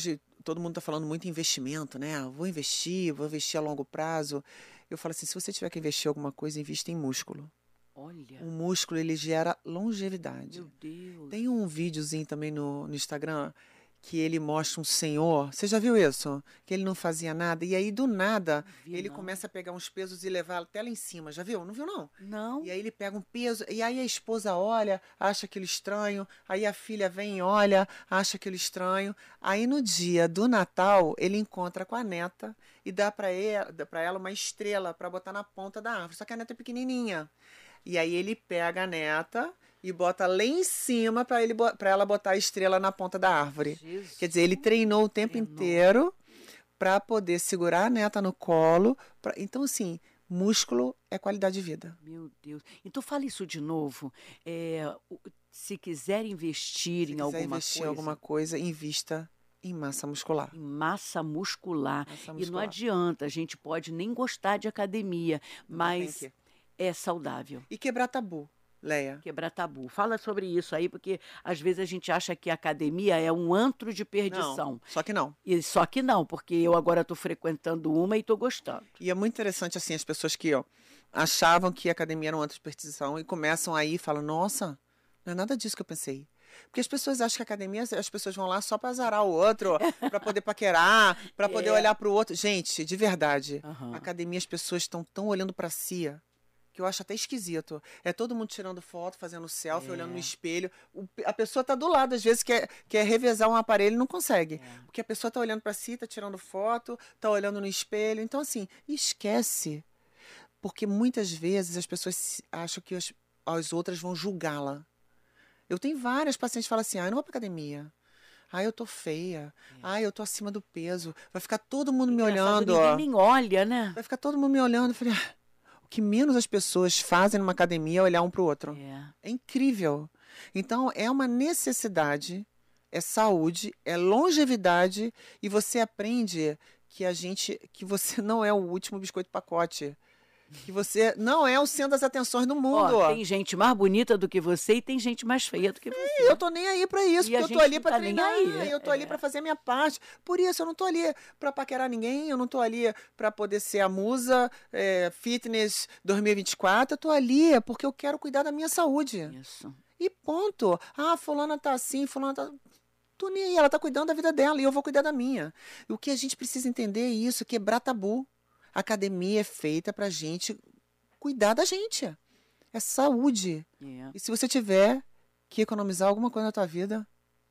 todo mundo está falando muito em investimento, né? Eu vou investir, vou investir a longo prazo. Eu falo assim, se você tiver que investir alguma coisa, invista em músculo. Olha. O músculo, ele gera longevidade. Meu Deus. Tem um videozinho também no, no Instagram que ele mostra um senhor, você já viu isso? Que ele não fazia nada, e aí do nada Vi, ele não. começa a pegar uns pesos e levar até lá em cima, já viu? Não viu não? Não. E aí ele pega um peso, e aí a esposa olha, acha aquilo estranho, aí a filha vem e olha, acha aquilo estranho, aí no dia do Natal ele encontra com a neta e dá para ela, dá para ela uma estrela para botar na ponta da árvore, só que a neta é pequenininha. E aí ele pega a neta e bota lá em cima para ele para ela botar a estrela na ponta da árvore. Jesus. Quer dizer, ele treinou o tempo Treinou. inteiro para poder segurar a neta no colo. Pra... Então, assim, músculo é qualidade de vida. Meu Deus. Então fala isso de novo. É, o- se quiser investir Se em quiser alguma investir em coisa, alguma coisa, invista em massa muscular. em massa muscular. Massa E não muscular. adianta, a gente pode nem gostar de academia, mas Tem que- é saudável. E quebrar tabu, Leia. Quebrar tabu. Fala sobre isso aí, porque às vezes a gente acha que a academia é um antro de perdição. Não, só que não. E só que não, porque eu agora estou frequentando uma e estou gostando. E é muito interessante, assim, as pessoas que ó, achavam que a academia era uma antipertição e começam aí e falam, nossa, não é nada disso que eu pensei. Porque as pessoas acham que a academia, as pessoas vão lá só para azarar o outro, para poder paquerar, para poder É. olhar para o outro. Gente, de verdade, Aham. a academia as pessoas estão tão olhando para si, que eu acho até esquisito. É todo mundo tirando foto, fazendo selfie, É. olhando no espelho. O- a pessoa tá do lado, às vezes quer, quer revezar um aparelho e não consegue. É. Porque a pessoa tá olhando para si, tá tirando foto, tá olhando no espelho. Então, assim, esquece. Porque muitas vezes as pessoas se- acham que as, as outras vão julgá-la. Eu tenho várias pacientes que falam assim, ah, eu não vou pra academia. Ah, eu tô feia. Ah, eu tô acima do peso. Vai ficar todo mundo me Engraçado, olhando. ó. ninguém nem olha, né? Vai ficar todo mundo me olhando. Eu falei, ah, o que menos as pessoas fazem numa academia é olhar um pro outro. É. É incrível. Então, é uma necessidade, é saúde, é longevidade, e você aprende que a gente, que você não é o último biscoito pacote. Que você não é o centro das atenções do mundo. Ó, tem gente mais bonita do que você e tem gente mais feia do que você. E eu tô nem aí pra isso, E a porque eu tô gente ali não pra tá nem treinar, aí, eu tô é. ali pra fazer a minha parte. Por isso, eu não tô ali pra paquerar ninguém, eu não tô ali pra poder ser a musa é, fitness dois mil e vinte e quatro, eu tô ali porque eu quero cuidar da minha saúde. Isso. E ponto. Ah, fulana tá assim, fulana tá... Tô nem aí, ela tá cuidando da vida dela e eu vou cuidar da minha. E o que a gente precisa entender é isso, quebrar tabu. A academia é feita pra gente cuidar da gente. É saúde. É. E se você tiver que economizar alguma coisa na tua vida,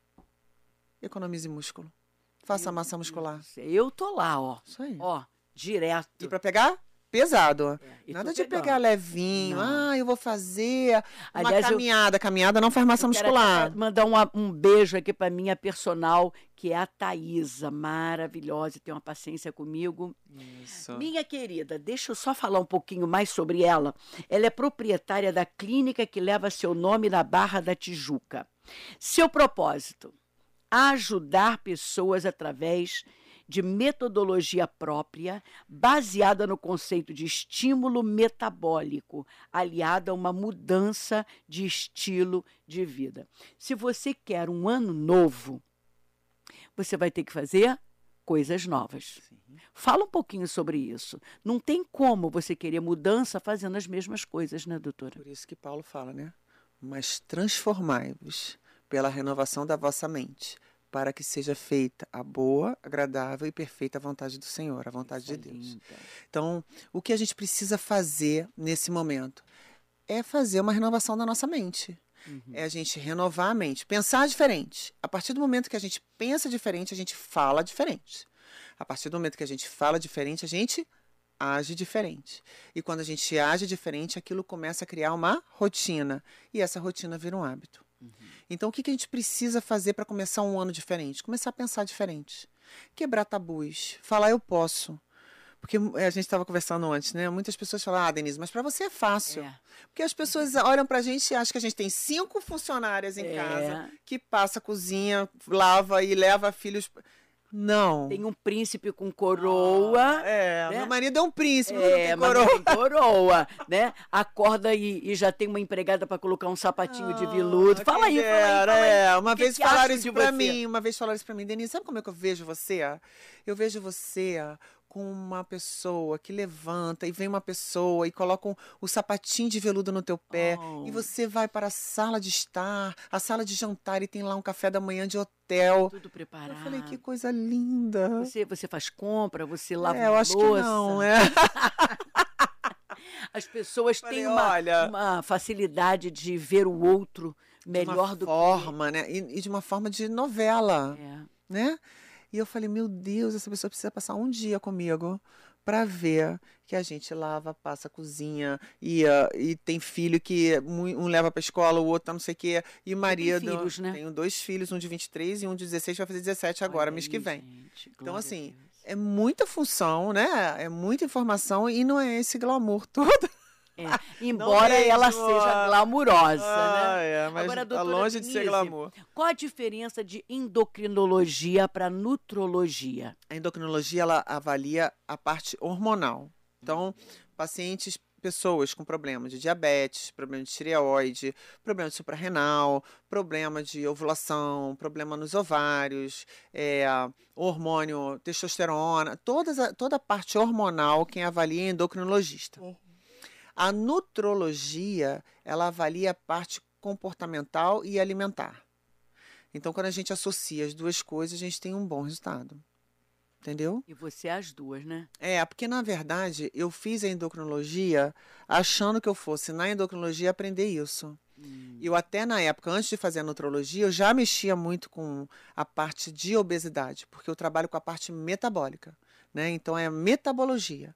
economize músculo. Faça Meu massa Deus muscular. do céu. Eu tô lá, ó. Isso aí. Ó, direto. E pra pegar pesado. É, e Nada tô de pegando. pegar levinho. Não. Ah, eu vou fazer uma Aliás, eu- caminhada. Caminhada não faz massa Eu quero muscular. até mandar uma- um beijo aqui para minha personal, que é a Thaísa, maravilhosa, tem uma paciência comigo. Isso. Minha querida, deixa eu só falar um pouquinho mais sobre ela. Ela é proprietária da clínica que leva seu nome na Barra da Tijuca. Seu propósito: ajudar pessoas através de metodologia própria, baseada no conceito de estímulo metabólico, aliada a uma mudança de estilo de vida. Se você quer um ano novo, você vai ter que fazer coisas novas. Fala um pouquinho sobre isso. Não tem como você querer mudança fazendo as mesmas coisas, né, doutora? Por isso que Paulo fala, né? Mas transformai-vos pela renovação da vossa mente, para que seja feita a boa, agradável e perfeita vontade do Senhor, a vontade de Deus. Linda. Então, o que a gente precisa fazer nesse momento é fazer uma renovação da nossa mente. Uhum. É a gente renovar a mente, pensar diferente. A partir do momento que a gente pensa diferente, a gente fala diferente. A partir do momento que a gente fala diferente, a gente age diferente. E quando a gente age diferente, aquilo começa a criar uma rotina. E essa rotina vira um hábito. Uhum. Então, o que a gente precisa fazer para começar um ano diferente? Começar a pensar diferente. Quebrar tabus. Falar eu posso. Porque a gente estava conversando antes, né? Muitas pessoas falam, ah, Denise, mas para você é fácil. É. Porque as pessoas olham pra gente e acham que a gente tem cinco funcionárias em É. casa, que passa, cozinha, lava e leva filhos. Não. Tem um príncipe com coroa. Ah, é, né? meu marido é um príncipe, É, não tem mas coroa. não tem coroa, né? Acorda e, e já tem uma empregada para colocar um sapatinho de veludo. Ah, Fala quem aí, fala aí, dera, fala aí. é. Uma O que vez que falaram acham isso de pra você? mim, uma vez falaram isso pra mim, Denise, sabe como é que eu vejo você? Eu vejo você com uma pessoa que levanta e vem uma pessoa e coloca um, o sapatinho de veludo no teu pé Oh. e você vai para a sala de estar, a sala de jantar e tem lá um café da manhã de hotel. Tudo preparado. Eu falei, que coisa linda. Você, você faz compra, você lava É, eu uma acho que louça. não, é. As pessoas Falei, têm uma, olha, uma facilidade de ver o outro melhor de do uma forma, né? E, e de uma forma de novela, que... É. né? E eu falei, meu Deus, essa pessoa precisa passar um dia comigo para ver que a gente lava, passa, cozinha e, uh, e tem filho que um leva para escola, o outro tá não sei o quê. E o marido, tem filhos, né? tenho dois filhos, um de vinte e três e um de dezesseis, vai fazer dezessete agora, Olha mês aí, que vem. gente, Então, glória a assim, Deus. é muita função, né? É muita informação e não é esse glamour todo. É, embora ela mesmo, seja glamurosa, Ah, né? é, mas Agora, tá doutora longe de ser Denise, glamour. qual a diferença de endocrinologia para nutrologia? A endocrinologia, ela avalia a parte hormonal. Então, pacientes, pessoas com problemas de diabetes, problema de tireoide, problema de suprarrenal, problema de ovulação, problema nos ovários, é, hormônio, testosterona, todas a, toda a parte hormonal quem avalia é endocrinologista. A nutrologia, ela avalia a parte comportamental e alimentar. Então, quando a gente associa as duas coisas, a gente tem um bom resultado. Entendeu? E você é as duas, né? É, porque na verdade eu fiz a endocrinologia achando que eu fosse na endocrinologia aprender isso. Hum. Eu até na época, antes de fazer a nutrologia, eu já mexia muito com a parte de obesidade, porque eu trabalho com a parte metabólica, né? Então é metabologia.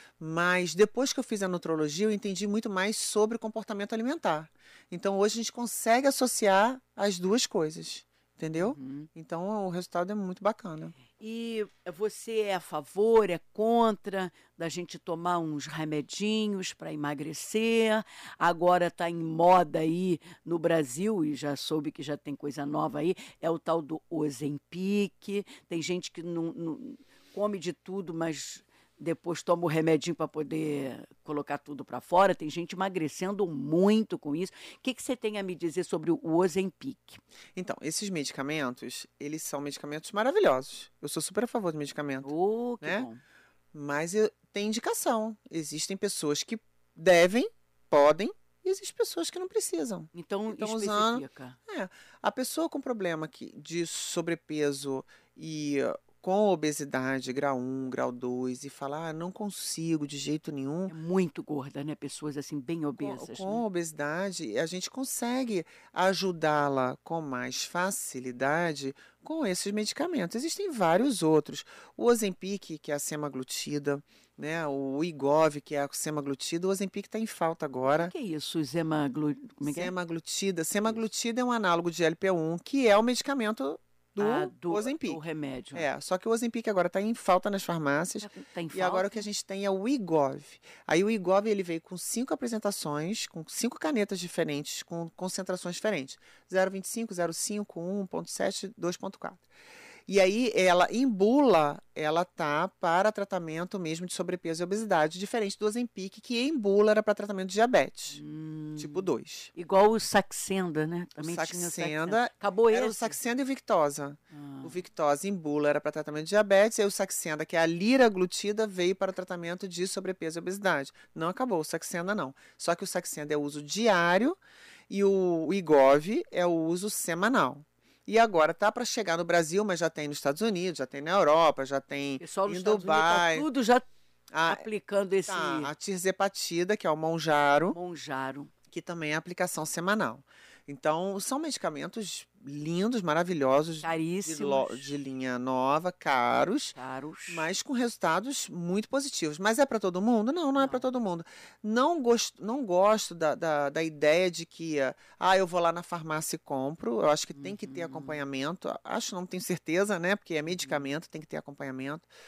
Mas depois que eu fiz a nutrologia, eu entendi muito mais sobre o comportamento alimentar. Então hoje a gente consegue associar as duas coisas, entendeu? Uhum. Então o resultado é muito bacana. E você é a favor, é contra da gente tomar uns remedinhos para emagrecer? Agora está em moda aí no Brasil, e já soube que já tem coisa nova aí, é o tal do Ozempic. Tem gente que não, não come de tudo, mas depois toma o remedinho para poder colocar tudo para fora. Tem gente emagrecendo muito com isso. O que, que você tem a me dizer sobre o Ozempic? Então, esses medicamentos, eles são medicamentos maravilhosos. Eu sou super a favor do medicamento. Oh, que né? bom. Mas eu, tem indicação. Existem pessoas que devem, podem, e existem pessoas que não precisam. Então, então especifica. Usando, é, a pessoa com problema que, de sobrepeso e com obesidade, grau um, grau dois, e falar, ah, não consigo de jeito nenhum. É muito gorda, né? Pessoas assim, bem obesas. Com, com né? obesidade, a gente consegue ajudá-la com mais facilidade com esses medicamentos. Existem vários outros. O Ozempic, que é a semaglutida, né? O Wegovy, que é a semaglutida. O Ozempic está em falta agora. O que é isso? Zemaglu... Como é que é? Semaglutida. Semaglutida é um análogo de L P um, que é o medicamento do, ah, do Ozempic. O remédio. É, só que o Ozempic agora está em falta nas farmácias. Tá em falta? E agora o que a gente tem é o Wegovy. Aí o Wegovy, ele veio com cinco apresentações, com cinco canetas diferentes, com concentrações diferentes. zero vírgula vinte e cinco, zero vírgula cinco, um ponto sete, dois ponto quatro. E aí, ela, em bula, ela tá para tratamento mesmo de sobrepeso e obesidade, diferente do Ozempic, que em bula era para tratamento de diabetes, hum, tipo dois. Igual o Saxenda, né? Também o Saxenda, tinha Saxenda. Acabou era esse? o Saxenda e o Victoza. Ah. O Victoza em bula era para tratamento de diabetes, e o Saxenda, que é a liraglutida, veio para o tratamento de sobrepeso e obesidade. Não acabou o Saxenda, não. Só que o Saxenda é o uso diário e o Wegovy é o uso semanal. E agora tá para chegar no Brasil, mas já tem nos Estados Unidos, já tem na Europa, já tem pessoal em Estados Dubai. Tá tudo já a, aplicando esse... Tá, a tirzepatida, que é o Monjaro. Monjaro. Que também é aplicação semanal. Então, são medicamentos lindos, maravilhosos. Caríssimos. De, de linha nova, caros. Caros. Mas com resultados muito positivos. Mas é para todo mundo? Não, não, não. é para todo mundo. Não gosto, não gosto da, da, da ideia de que, ah, eu vou lá na farmácia e compro. Eu acho que tem que ter acompanhamento. Acho, não tenho certeza, né? Porque é medicamento, tem que ter acompanhamento.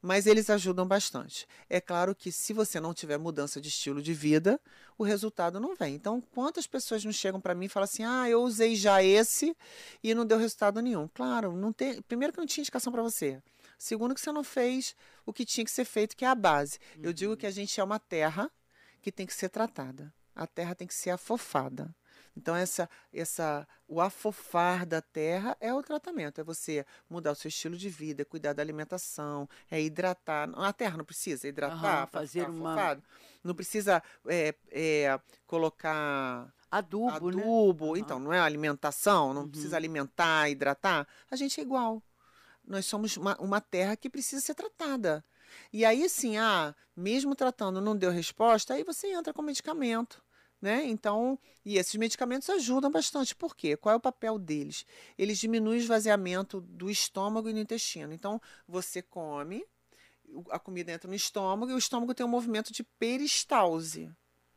Mas eles ajudam bastante. É claro que se você não tiver mudança de estilo de vida, o resultado não vem. Então, quantas pessoas não chegam para mim e falam assim, ah, eu usei já esse e não deu resultado nenhum? Claro, não tem, primeiro que não tinha indicação para você. Segundo que você não fez o que tinha que ser feito, que é a base. Uhum. Eu digo que a gente é uma terra que tem que ser tratada. A terra tem que ser afofada. Então, essa, essa, o afofar da terra é o tratamento. É você mudar o seu estilo de vida, cuidar da alimentação, é hidratar. A terra não precisa hidratar, uhum, fazer uma... afofado. Não precisa é, é, colocar adubo, adubo. Né? Uhum. Então, não é alimentação, não uhum. precisa alimentar, hidratar. A gente é igual. Nós somos uma, uma terra que precisa ser tratada. E aí, assim, ah, mesmo tratando não deu resposta, aí você entra com medicamento. Né? Então, e esses medicamentos ajudam bastante. Por quê? Qual é o papel deles? Eles diminuem o esvaziamento do estômago e do intestino. Então, você come, a comida entra no estômago e o estômago tem um movimento de peristalse.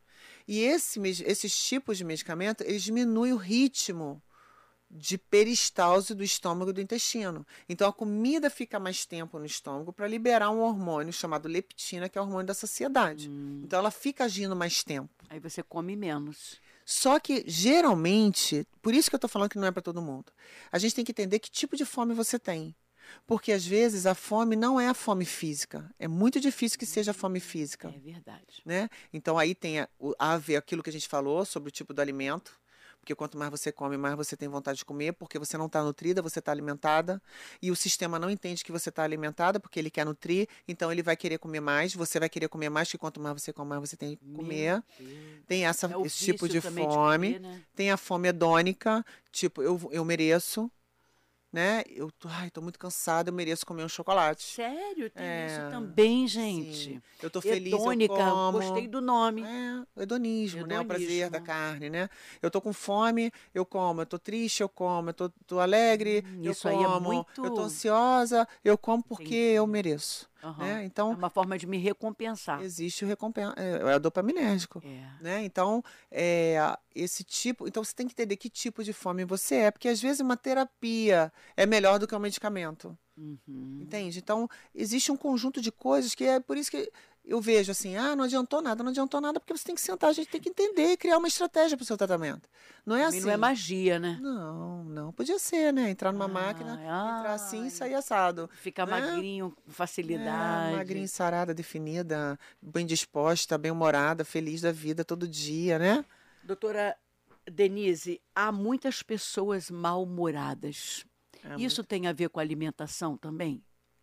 E esse, esses tipos de medicamento, eles diminuem o ritmo de peristalse do estômago e do intestino. Então, a comida fica mais tempo no estômago para liberar um hormônio chamado leptina, que é o hormônio da saciedade. Hum. Então, ela fica agindo mais tempo. Aí você come menos. Só que, geralmente, por isso que eu estou falando que não é para todo mundo, a gente tem que entender que tipo de fome você tem. Porque, às vezes, a fome não é a fome física. É muito difícil que seja a fome física. É verdade. Né? Então, aí tem a, a ver aquilo que a gente falou sobre o tipo do alimento. Porque quanto mais você come, mais você tem vontade de comer, porque você não está nutrida, você está alimentada. E o sistema não entende que você está alimentada, porque ele quer nutrir, então ele vai querer comer mais, você vai querer comer mais, porque quanto mais você come, mais você tem que comer. Tem essa, é esse tipo de fome. De comer, né? Tem a fome hedônica, tipo, eu, eu mereço. Né? Eu tô, ai, tô muito cansada, eu mereço comer um chocolate. Sério? Tem é, isso também, gente. Sim. Eu tô feliz, Hedônica, eu como. Gostei do nome. É, o hedonismo, hedonismo, né? O prazer da carne, né? Eu tô com fome, eu como. Eu tô triste, eu como. Eu tô, tô alegre, hum, eu isso como. Aí é muito... Eu tô ansiosa, eu como porque Entendi. Eu mereço. Uhum. Né? Então, é uma forma de me recompensar. Existe o recompensa, é, é dopaminérgico. É. Né? Então, é, esse tipo. Então, você tem que entender que tipo de fome você é, porque às vezes uma terapia é melhor do que um medicamento. Uhum. Entende? Então, existe um conjunto de coisas que é por isso que eu vejo assim, ah, não adiantou nada, não adiantou nada, porque você tem que sentar, a gente tem que entender e criar uma estratégia para o seu tratamento. Não é Também assim. Não é magia, né? Não, não. Podia ser, né? Entrar numa ah, máquina, ai, entrar assim e sair assado. Ficar né? magrinho, com facilidade. É, magrinha, sarada, definida, bem disposta, bem humorada, feliz da vida todo dia, né? Doutora Denise, há muitas pessoas mal-humoradas. É Isso muito... tem a ver com a alimentação também?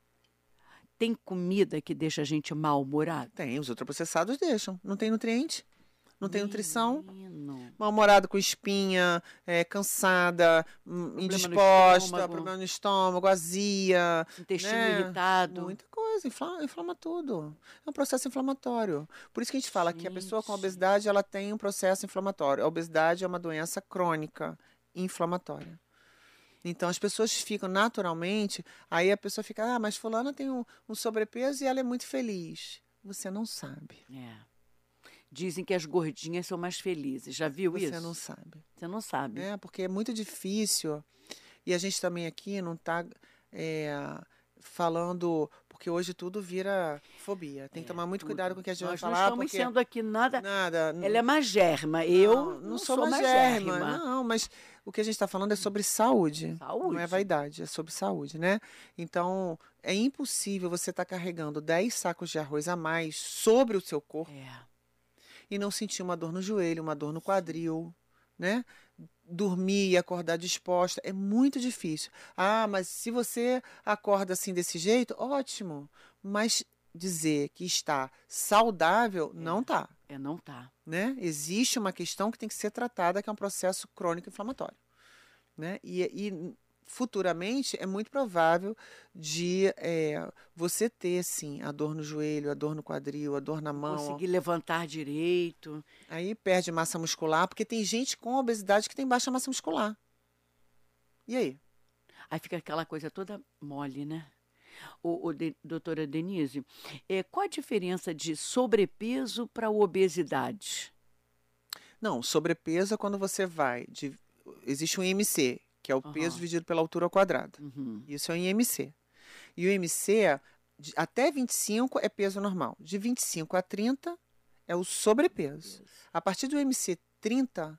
Tem comida que deixa a gente mal-humorado? Tem, os ultraprocessados deixam. Não tem nutriente, não tem Menino. nutrição. Mal-humorado, com espinha, é, cansada, problema indisposta, no problema no estômago, azia. Intestino né? irritado. Muita coisa, inflama, inflama tudo. É um processo inflamatório. Por isso que a gente fala gente. que a pessoa com obesidade ela tem um processo inflamatório. A obesidade é uma doença crônica inflamatória. Então, as pessoas ficam naturalmente, aí a pessoa fica, ah, mas fulana tem um, um sobrepeso e ela é muito feliz. Você não sabe. É. Dizem que as gordinhas são mais felizes. Já viu Você isso? Você não sabe. Você não sabe. É, porque é muito difícil. E a gente também aqui não está é, falando... Porque hoje tudo vira fobia. Tem que é, tomar muito tudo. cuidado com o que a gente Nós vai não falar. Nós não estamos porque... sendo aqui nada... Nada. Ela é magérrima. Eu não, não, não sou, sou magérrima. magérrima. Não, mas o que a gente está falando é sobre saúde. Saúde. Não é vaidade, é sobre saúde, né? Então, é impossível você estar tá carregando dez sacos de arroz a mais sobre o seu corpo é. e não sentir uma dor no joelho, uma dor no quadril, né? Dormir e acordar disposta é muito difícil. Ah, mas se você acorda assim desse jeito, ótimo. Mas dizer que está saudável, é, não está. É, não está. Né? Existe uma questão que tem que ser tratada, que é um processo crônico inflamatório. Né? E, e futuramente é muito provável de é, você ter, sim, a dor no joelho, a dor no quadril, a dor na mão. Conseguir levantar direito. Aí perde massa muscular, porque tem gente com obesidade que tem baixa massa muscular. E aí? Aí fica aquela coisa toda mole, né? O, o de, doutora Denise, é, qual a diferença de sobrepeso para obesidade? Não, sobrepeso é quando você vai... De, existe um I M C, que é o uhum. peso dividido pela altura ao quadrado. Uhum. Isso é o I M C. E o I M C, De, até vinte e cinco é peso normal. De vinte e cinco a trinta é o sobrepeso. A partir do M C trinta,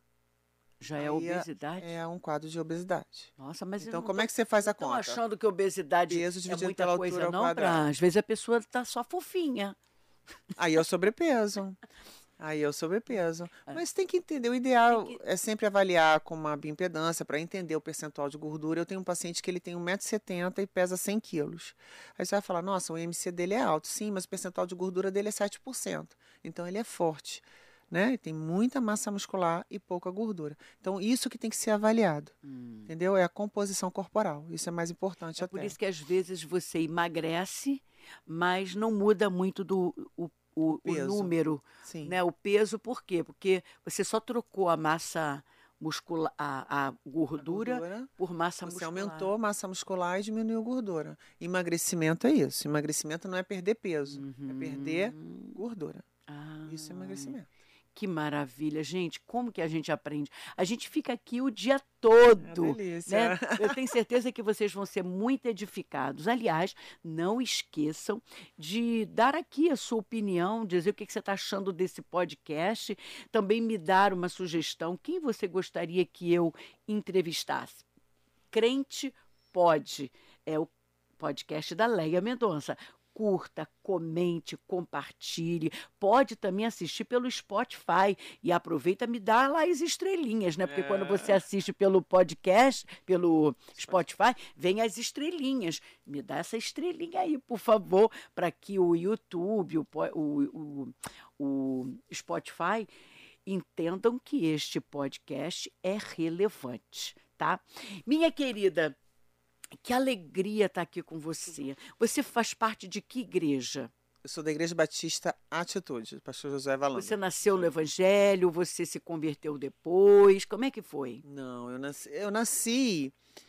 já é obesidade? É um quadro de obesidade. Nossa, mas então, eu como tô, é que você faz a estão conta? achando que obesidade peso é dividido muita pela coisa, altura ao não? quadrado. Pra, às vezes a pessoa está só fofinha. Aí é o sobrepeso. Aí é o sobrepeso. Mas tem que entender, o ideal que... é sempre avaliar com uma bioimpedância para entender o percentual de gordura. Eu tenho um paciente que ele tem um metro e setenta e pesa cem quilos. Aí você vai falar, nossa, o I M C dele é alto. Sim, mas o percentual de gordura dele é sete por cento. Então ele é forte, né? Tem muita massa muscular e pouca gordura. Então isso que tem que ser avaliado, hum. entendeu? É a composição corporal. Isso é mais importante é até. Por isso que às vezes você emagrece, mas não muda muito do... O... O, o, o número, Sim. né? O peso, por quê? Porque você só trocou a massa muscular, a, a, gordura, a gordura por massa você muscular. Você aumentou massa muscular e diminuiu gordura. Emagrecimento é isso. Emagrecimento não é perder peso, uhum. é perder gordura. Ah. Isso é emagrecimento. Que maravilha, gente. Como que a gente aprende? A gente fica aqui o dia todo. É delícia. Né? Eu tenho certeza que vocês vão ser muito edificados. Aliás, não esqueçam de dar aqui a sua opinião, dizer o que você está achando desse podcast. Também me dar uma sugestão. Quem você gostaria que eu entrevistasse? Crente Pode. É o podcast da Leia Mendonça. Curta, comente, compartilhe. Pode também assistir pelo Spotify. E aproveita e me dá lá as estrelinhas, né? Porque é. quando você assiste pelo podcast, pelo Spotify, vem as estrelinhas. Me dá essa estrelinha aí, por favor, para que o YouTube, o, o, o, o Spotify entendam que este podcast é relevante, tá? Minha querida, que alegria estar aqui com você. Você faz parte de que igreja? Eu sou da Igreja Batista Atitude, pastor Josué Valando. Você nasceu no Evangelho, você se converteu depois, como é que foi? Não, eu nasci... Eu nasci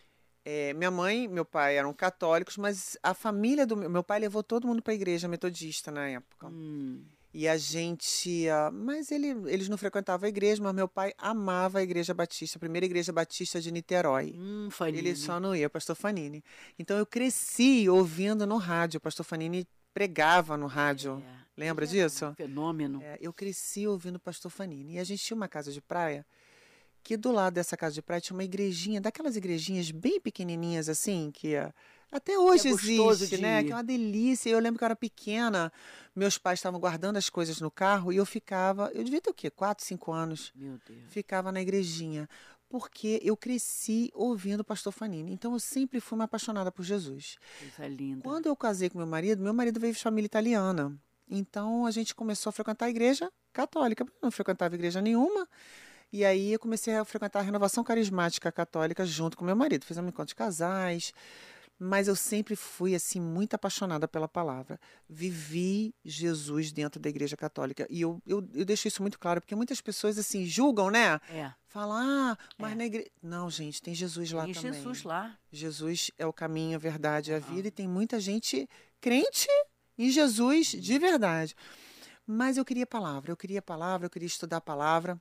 é, minha mãe e meu pai eram católicos, mas a família do meu, meu pai levou todo mundo para a igreja metodista na época. Hum. E a gente... Mas ele, eles não frequentavam a igreja, mas meu pai amava a Igreja Batista, a primeira Igreja Batista de Niterói. Hum, Fanini. Ele só não ia, pastor Fanini. Então eu cresci ouvindo no rádio, o pastor Fanini pregava no rádio. É, Lembra é disso? Um fenômeno. É, eu cresci ouvindo o pastor Fanini. E a gente tinha uma casa de praia, que do lado dessa casa de praia tinha uma igrejinha, daquelas igrejinhas bem pequenininhas assim, que... Até hoje é existe, né? Que é uma delícia. Eu lembro que eu era pequena, meus pais estavam guardando as coisas no carro e eu ficava, eu devia ter o quê? Quatro, cinco anos. Meu Deus. Ficava na igrejinha, porque eu cresci ouvindo o pastor Fanini. Então eu sempre fui uma apaixonada por Jesus. Coisa linda. Quando eu casei com meu marido, meu marido veio de família italiana. Então a gente começou a frequentar a igreja católica. Eu não frequentava igreja nenhuma. E aí eu comecei a frequentar a Renovação Carismática Católica junto com meu marido. Fizemos um encontro de casais. Mas eu sempre fui, assim, muito apaixonada pela palavra. Vivi Jesus dentro da Igreja Católica. E eu, eu, eu deixo isso muito claro, porque muitas pessoas, assim, julgam, né? É. Falam, ah, mas é. na igreja... Não, gente, tem Jesus lá tem também. Tem Jesus lá. Jesus é o caminho, a verdade e a vida. E tem muita gente crente em Jesus de verdade. Mas eu queria palavra, eu queria palavra, eu queria estudar a palavra.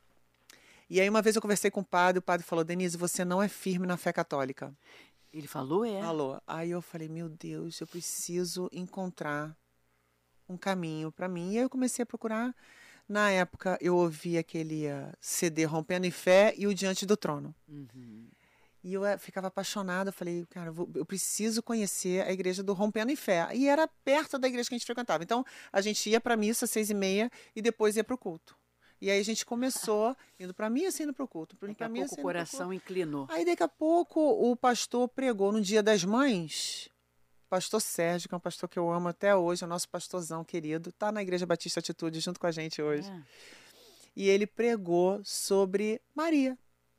E aí uma vez eu conversei com o padre, o padre falou, Denise, você não é firme na fé católica. Ele falou, é? Falou. Aí eu falei, meu Deus, eu preciso encontrar um caminho para mim. E aí eu comecei a procurar. Na época, eu ouvi aquele uh, C D Rompendo em Fé e o Diante do Trono. Uhum. E eu uh, ficava apaixonada. Eu falei, cara, eu, vou, eu preciso conhecer a igreja do Rompendo em Fé. E era perto da igreja que a gente frequentava. Então, a gente ia para a missa às seis e meia e depois ia para o culto. E aí a gente começou indo para a missa e indo para o culto. Daqui a pouco o coração inclinou. Aí daqui a pouco o pastor pregou no Dia das Mães. O pastor Sérgio, que é um pastor que eu amo até hoje, é o nosso pastorzão querido, está na Igreja Batista Atitude junto com a gente hoje. É. E ele pregou sobre Maria.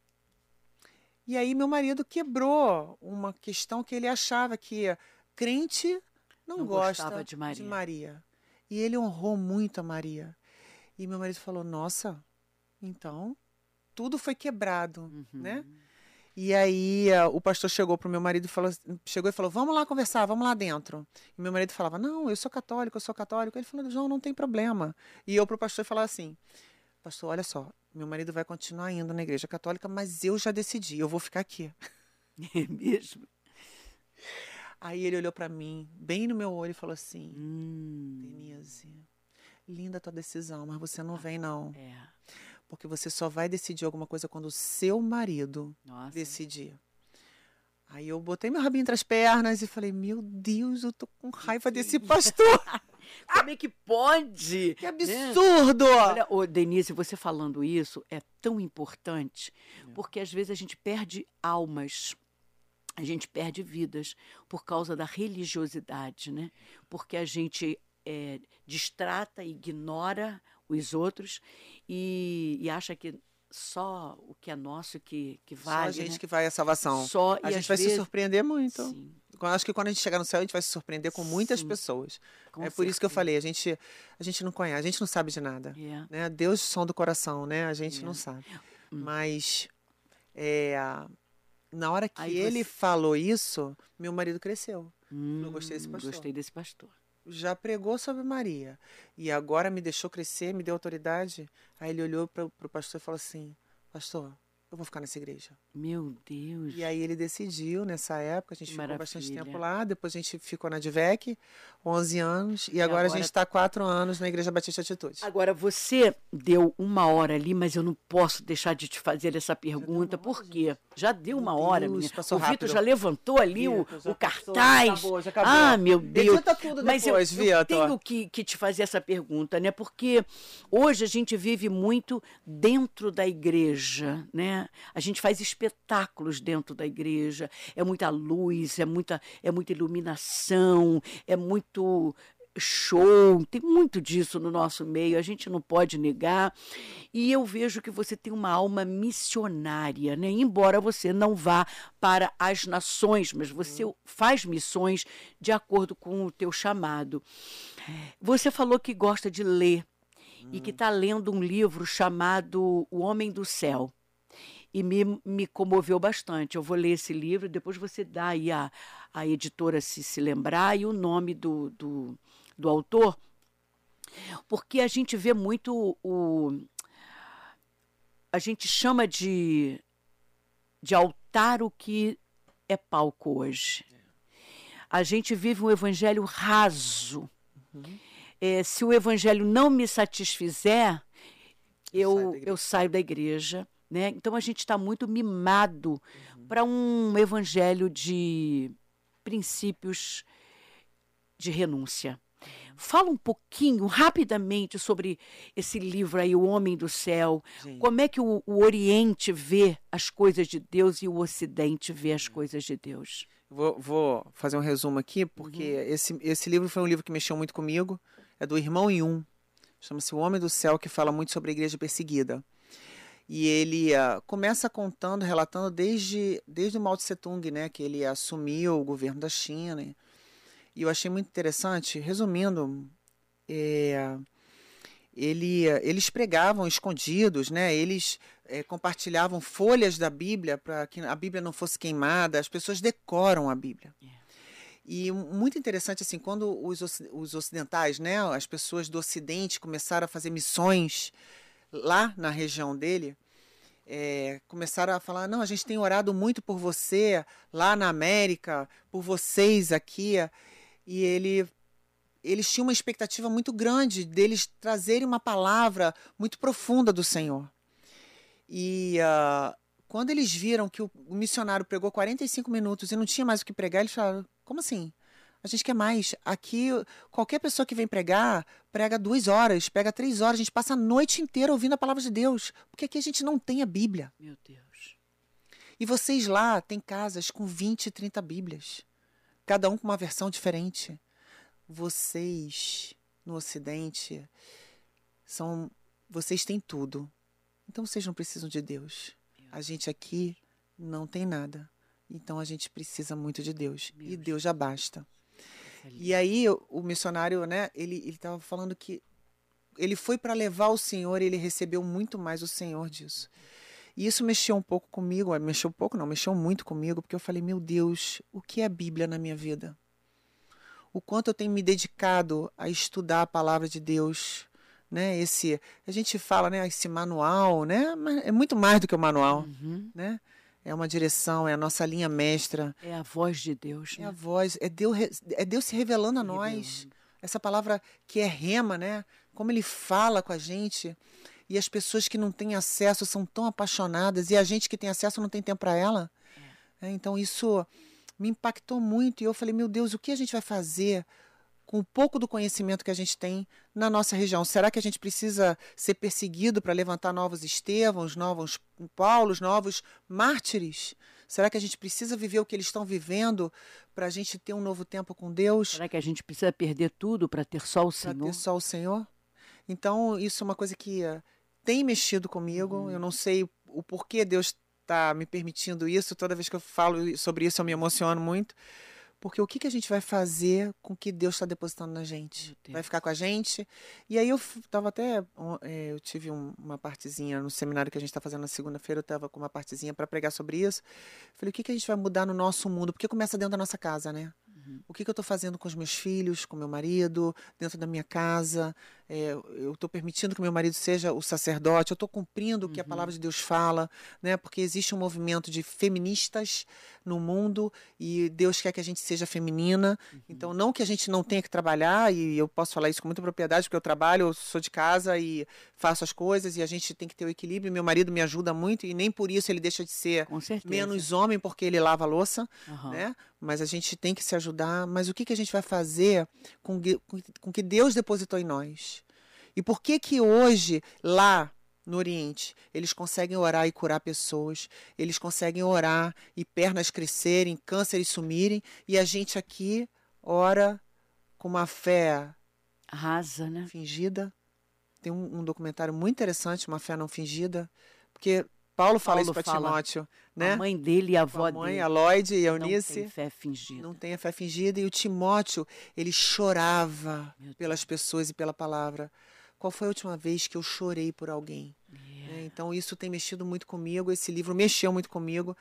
E aí meu marido quebrou uma questão que ele achava que crente não, não gosta de Maria. de Maria. E ele honrou muito a Maria. E meu marido falou, nossa, então tudo foi quebrado, uhum. né? E aí uh, o pastor chegou pro meu marido e falou, chegou e falou, vamos lá conversar, vamos lá dentro. E meu marido falava, não, eu sou católico, eu sou católico. Ele falou, João, não tem problema. E eu pro pastor falava assim, pastor, olha só, meu marido vai continuar indo na igreja católica, mas eu já decidi, eu vou ficar aqui. É mesmo? Aí ele olhou para mim, bem no meu olho, e falou assim, Hum. Denise, linda a tua decisão, mas você não vem não. É. Porque você só vai decidir alguma coisa quando o seu marido Nossa. decidir. Aí eu botei meu rabinho entre as pernas e falei, meu Deus, eu tô com raiva desse pastor. Como é que pode? Que absurdo! Né? Olha, ô, Denise, você falando isso é tão importante, porque às vezes a gente perde almas, a gente perde vidas por causa da religiosidade, né? Porque a gente é, distrata, ignora os outros e, e acha que só o que é nosso que, que vale. Só a gente né? que vai à salvação. Só, a e gente às vai vezes... se surpreender muito. Sim. Eu acho que quando a gente chegar no céu, a gente vai se surpreender com muitas Sim, pessoas. com é por isso que eu certeza. falei, a gente, a gente não conhece, a gente não sabe de nada. É. Né? Deus, som do coração, né? A gente É. não sabe. Hum. Mas é, na hora que Aí ele você- falou isso, meu marido cresceu. Hum, Eu gostei desse pastor. Gostei desse pastor. Já pregou sobre Maria. E agora me deixou crescer, me deu autoridade. Aí ele olhou para o pastor e falou assim, pastor, eu vou ficar nessa igreja. Meu Deus. E aí ele decidiu, nessa época, a gente ficou Maravilha. bastante tempo lá, depois a gente ficou na D V E C, onze anos, e, E agora, a agora- gente está quatro anos na Igreja Batista Atitude. Agora, você deu uma hora ali, mas eu não posso deixar de te fazer essa pergunta, por quê? Já deu uma Meu hora, Deus, menina. passou O Vitor rápido. já levantou ali o, Vitor, já o passou, cartaz. acabou, já acabou. Ah, meu Deus. Edita tudo Mas depois, eu, eu Vitor. tenho que, que te fazer essa pergunta, né? Porque hoje a gente vive muito dentro da igreja, né? A gente faz espetáculos dentro da igreja. É muita luz, é muita, é muita iluminação, é muito show, tem muito disso no nosso meio, a gente não pode negar. E eu vejo que você tem uma alma missionária, né? Embora você não vá para as nações, mas você faz missões de acordo com o teu chamado. Você falou que gosta de ler e que está lendo um livro chamado O Homem do Céu. E me, me comoveu bastante. Eu vou ler esse livro, depois você dá aí a, a editora se se lembrar e o nome do, do, do autor, porque a gente vê muito o... A gente chama de, de altar o que é palco hoje. A gente vive um evangelho raso. Uhum. É, se o evangelho não me satisfizer, Eu eu, eu saio da igreja. Né? Então a gente está muito mimado Uhum. para um evangelho de princípios de renúncia. Fala um pouquinho, rapidamente, sobre esse livro aí, O Homem do Céu. Gente. Como é que o, o Oriente vê as coisas de Deus e o Ocidente vê as coisas de Deus? Vou, vou fazer um resumo aqui, porque Uhum. esse, esse livro foi um livro que mexeu muito comigo. É do Irmão Yun. Chama-se O Homem do Céu, que fala muito sobre a igreja perseguida. E ele uh, começa contando, relatando desde, desde o Mao Tse Tung, né, que ele assumiu o governo da China. E eu achei muito interessante, resumindo, é, ele, eles pregavam escondidos, né, eles é, compartilhavam folhas da Bíblia para que a Bíblia não fosse queimada, as pessoas decoram a Bíblia. Yeah. E muito interessante, assim, quando os, os ocidentais, né, as pessoas do Ocidente começaram a fazer missões lá na região dele, é, começaram a falar, não, a gente tem orado muito por você lá na América, por vocês aqui, e ele, eles tinham uma expectativa muito grande deles trazerem uma palavra muito profunda do Senhor. E uh, quando eles viram que o, o missionário pregou quarenta e cinco minutos e não tinha mais o que pregar, eles falaram, como assim? A gente quer mais. Aqui, qualquer pessoa que vem pregar, prega duas horas, prega três horas. A gente passa a noite inteira ouvindo a palavra de Deus. Porque aqui a gente não tem a Bíblia. Meu Deus. E vocês lá têm casas com vinte, trinta Bíblias. Cada um com uma versão diferente. Vocês, no Ocidente, são, vocês têm tudo. Então vocês não precisam de Deus. A gente aqui não tem nada. Então a gente precisa muito de Deus. E Deus já basta. E aí o missionário, né, ele ele estava falando que ele foi para levar o Senhor e ele recebeu muito mais o Senhor disso. E isso mexeu um pouco comigo, mexeu um pouco não, mexeu muito comigo, porque eu falei, meu Deus, o que é a Bíblia na minha vida? O quanto eu tenho me dedicado a estudar a palavra de Deus, né? Esse, a gente fala, né, esse manual, né, mas é muito mais do que o manual, Uhum. né? é uma direção, é a nossa linha mestra. É a voz de Deus, É né? a voz, é Deus, é Deus se revelando a nós. Revelando. Essa palavra que é rema, né? Como ele fala com a gente. E as pessoas que não têm acesso são tão apaixonadas. E a gente que tem acesso não tem tempo para ela. É, então isso me impactou muito. E eu falei, meu Deus, o que a gente vai fazer com o pouco do conhecimento que a gente tem na nossa região? Será que a gente precisa ser perseguido para levantar novos Estevãos, novos Paulos, novos mártires? Será que a gente precisa viver o que eles estão vivendo para a gente ter um novo tempo com Deus? Será que a gente precisa perder tudo para ter só o Para Senhor? ter só o Senhor? Então, isso é uma coisa que uh, tem mexido comigo. Uhum. Eu não sei o porquê Deus está me permitindo isso. Toda vez que eu falo sobre isso, eu me emociono muito. Porque o que, que a gente vai fazer com o que Deus está depositando na gente? Vai ficar com a gente? E aí eu estava até... É, eu tive um, uma partezinha no seminário que a gente está fazendo na segunda-feira, eu estava com uma partezinha para pregar sobre isso. Falei, o que, que a gente vai mudar no nosso mundo? Porque começa dentro da nossa casa, né? Uhum. O que, que eu estou fazendo com os meus filhos, com meu marido, dentro da minha casa? É, eu estou permitindo que meu marido seja o sacerdote? Eu estou cumprindo o que a palavra de Deus fala, né? Porque existe um movimento de feministas no mundo e Deus quer que a gente seja feminina. Uhum. Então, não que a gente não tenha que trabalhar, e eu posso falar isso com muita propriedade, porque eu trabalho, eu sou de casa e faço as coisas, e a gente tem que ter o equilíbrio. Meu marido me ajuda muito, e nem por isso ele deixa de ser menos homem, porque ele lava a louça, uhum. né? Mas a gente tem que se ajudar. Mas o que, que a gente vai fazer com o que Deus depositou em nós? E por que que hoje, lá no Oriente, eles conseguem orar e curar pessoas, eles conseguem orar e pernas crescerem, cânceres sumirem, e a gente aqui ora com uma fé rasa, né? Fingida. Tem um, um documentário muito interessante, Uma Fé Não Fingida, porque Paulo fala Paulo isso para Timóteo, né? A mãe dele e a avó a mãe, dele. A Lloyd e a Eunice. Não tem fé fingida. Não tem a fé fingida. E o Timóteo, ele chorava pelas pessoas e pela palavra. Qual foi a última vez que eu chorei por alguém? Yeah. É, então, isso tem mexido muito comigo. Esse livro mexeu muito comigo.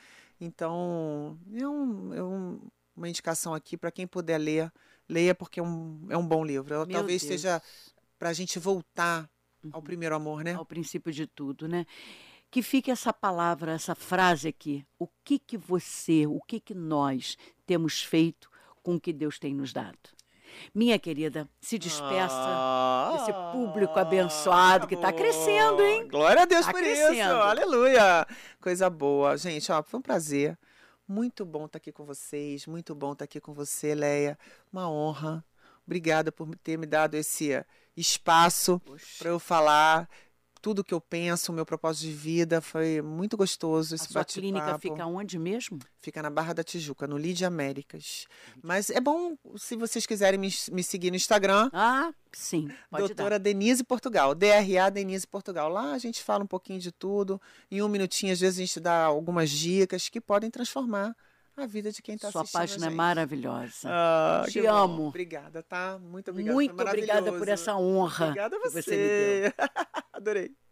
Então, é, um, é um, uma indicação aqui para quem puder ler. Leia, porque é um, é um bom livro. Meu Talvez Deus. Seja para a gente voltar uhum. ao primeiro amor, né? Ao princípio de tudo, né? Que fique essa palavra, essa frase aqui. O que que você, o que que nós temos feito com o que Deus tem nos dado? Minha querida, se despeça ah, desse público abençoado que está crescendo, hein? Glória a Deus tá por crescendo. Isso, aleluia! Coisa boa. Gente, ó, foi um prazer. Muito bom estar aqui com vocês, muito bom estar aqui com você, Leia. Uma honra. Obrigada por ter me dado esse espaço para eu falar tudo que eu penso, o meu propósito de vida. Foi muito gostoso esse bate-papo. A sua clínica fica onde mesmo? Fica na Barra da Tijuca, no Lide Américas. Mas é bom, se vocês quiserem me, me seguir no Instagram. Ah, sim, pode Doutora dar. Denise Portugal, D R A Denise Portugal. Lá a gente fala um pouquinho de tudo. Em um minutinho, às vezes, a gente dá algumas dicas que podem transformar a vida de quem está assistindo. Sua página é maravilhosa. Ah, Te amo. Bom. Obrigada, tá? Muito obrigada. Muito obrigada por essa honra. Obrigada a você. Que você me deu. Adorei.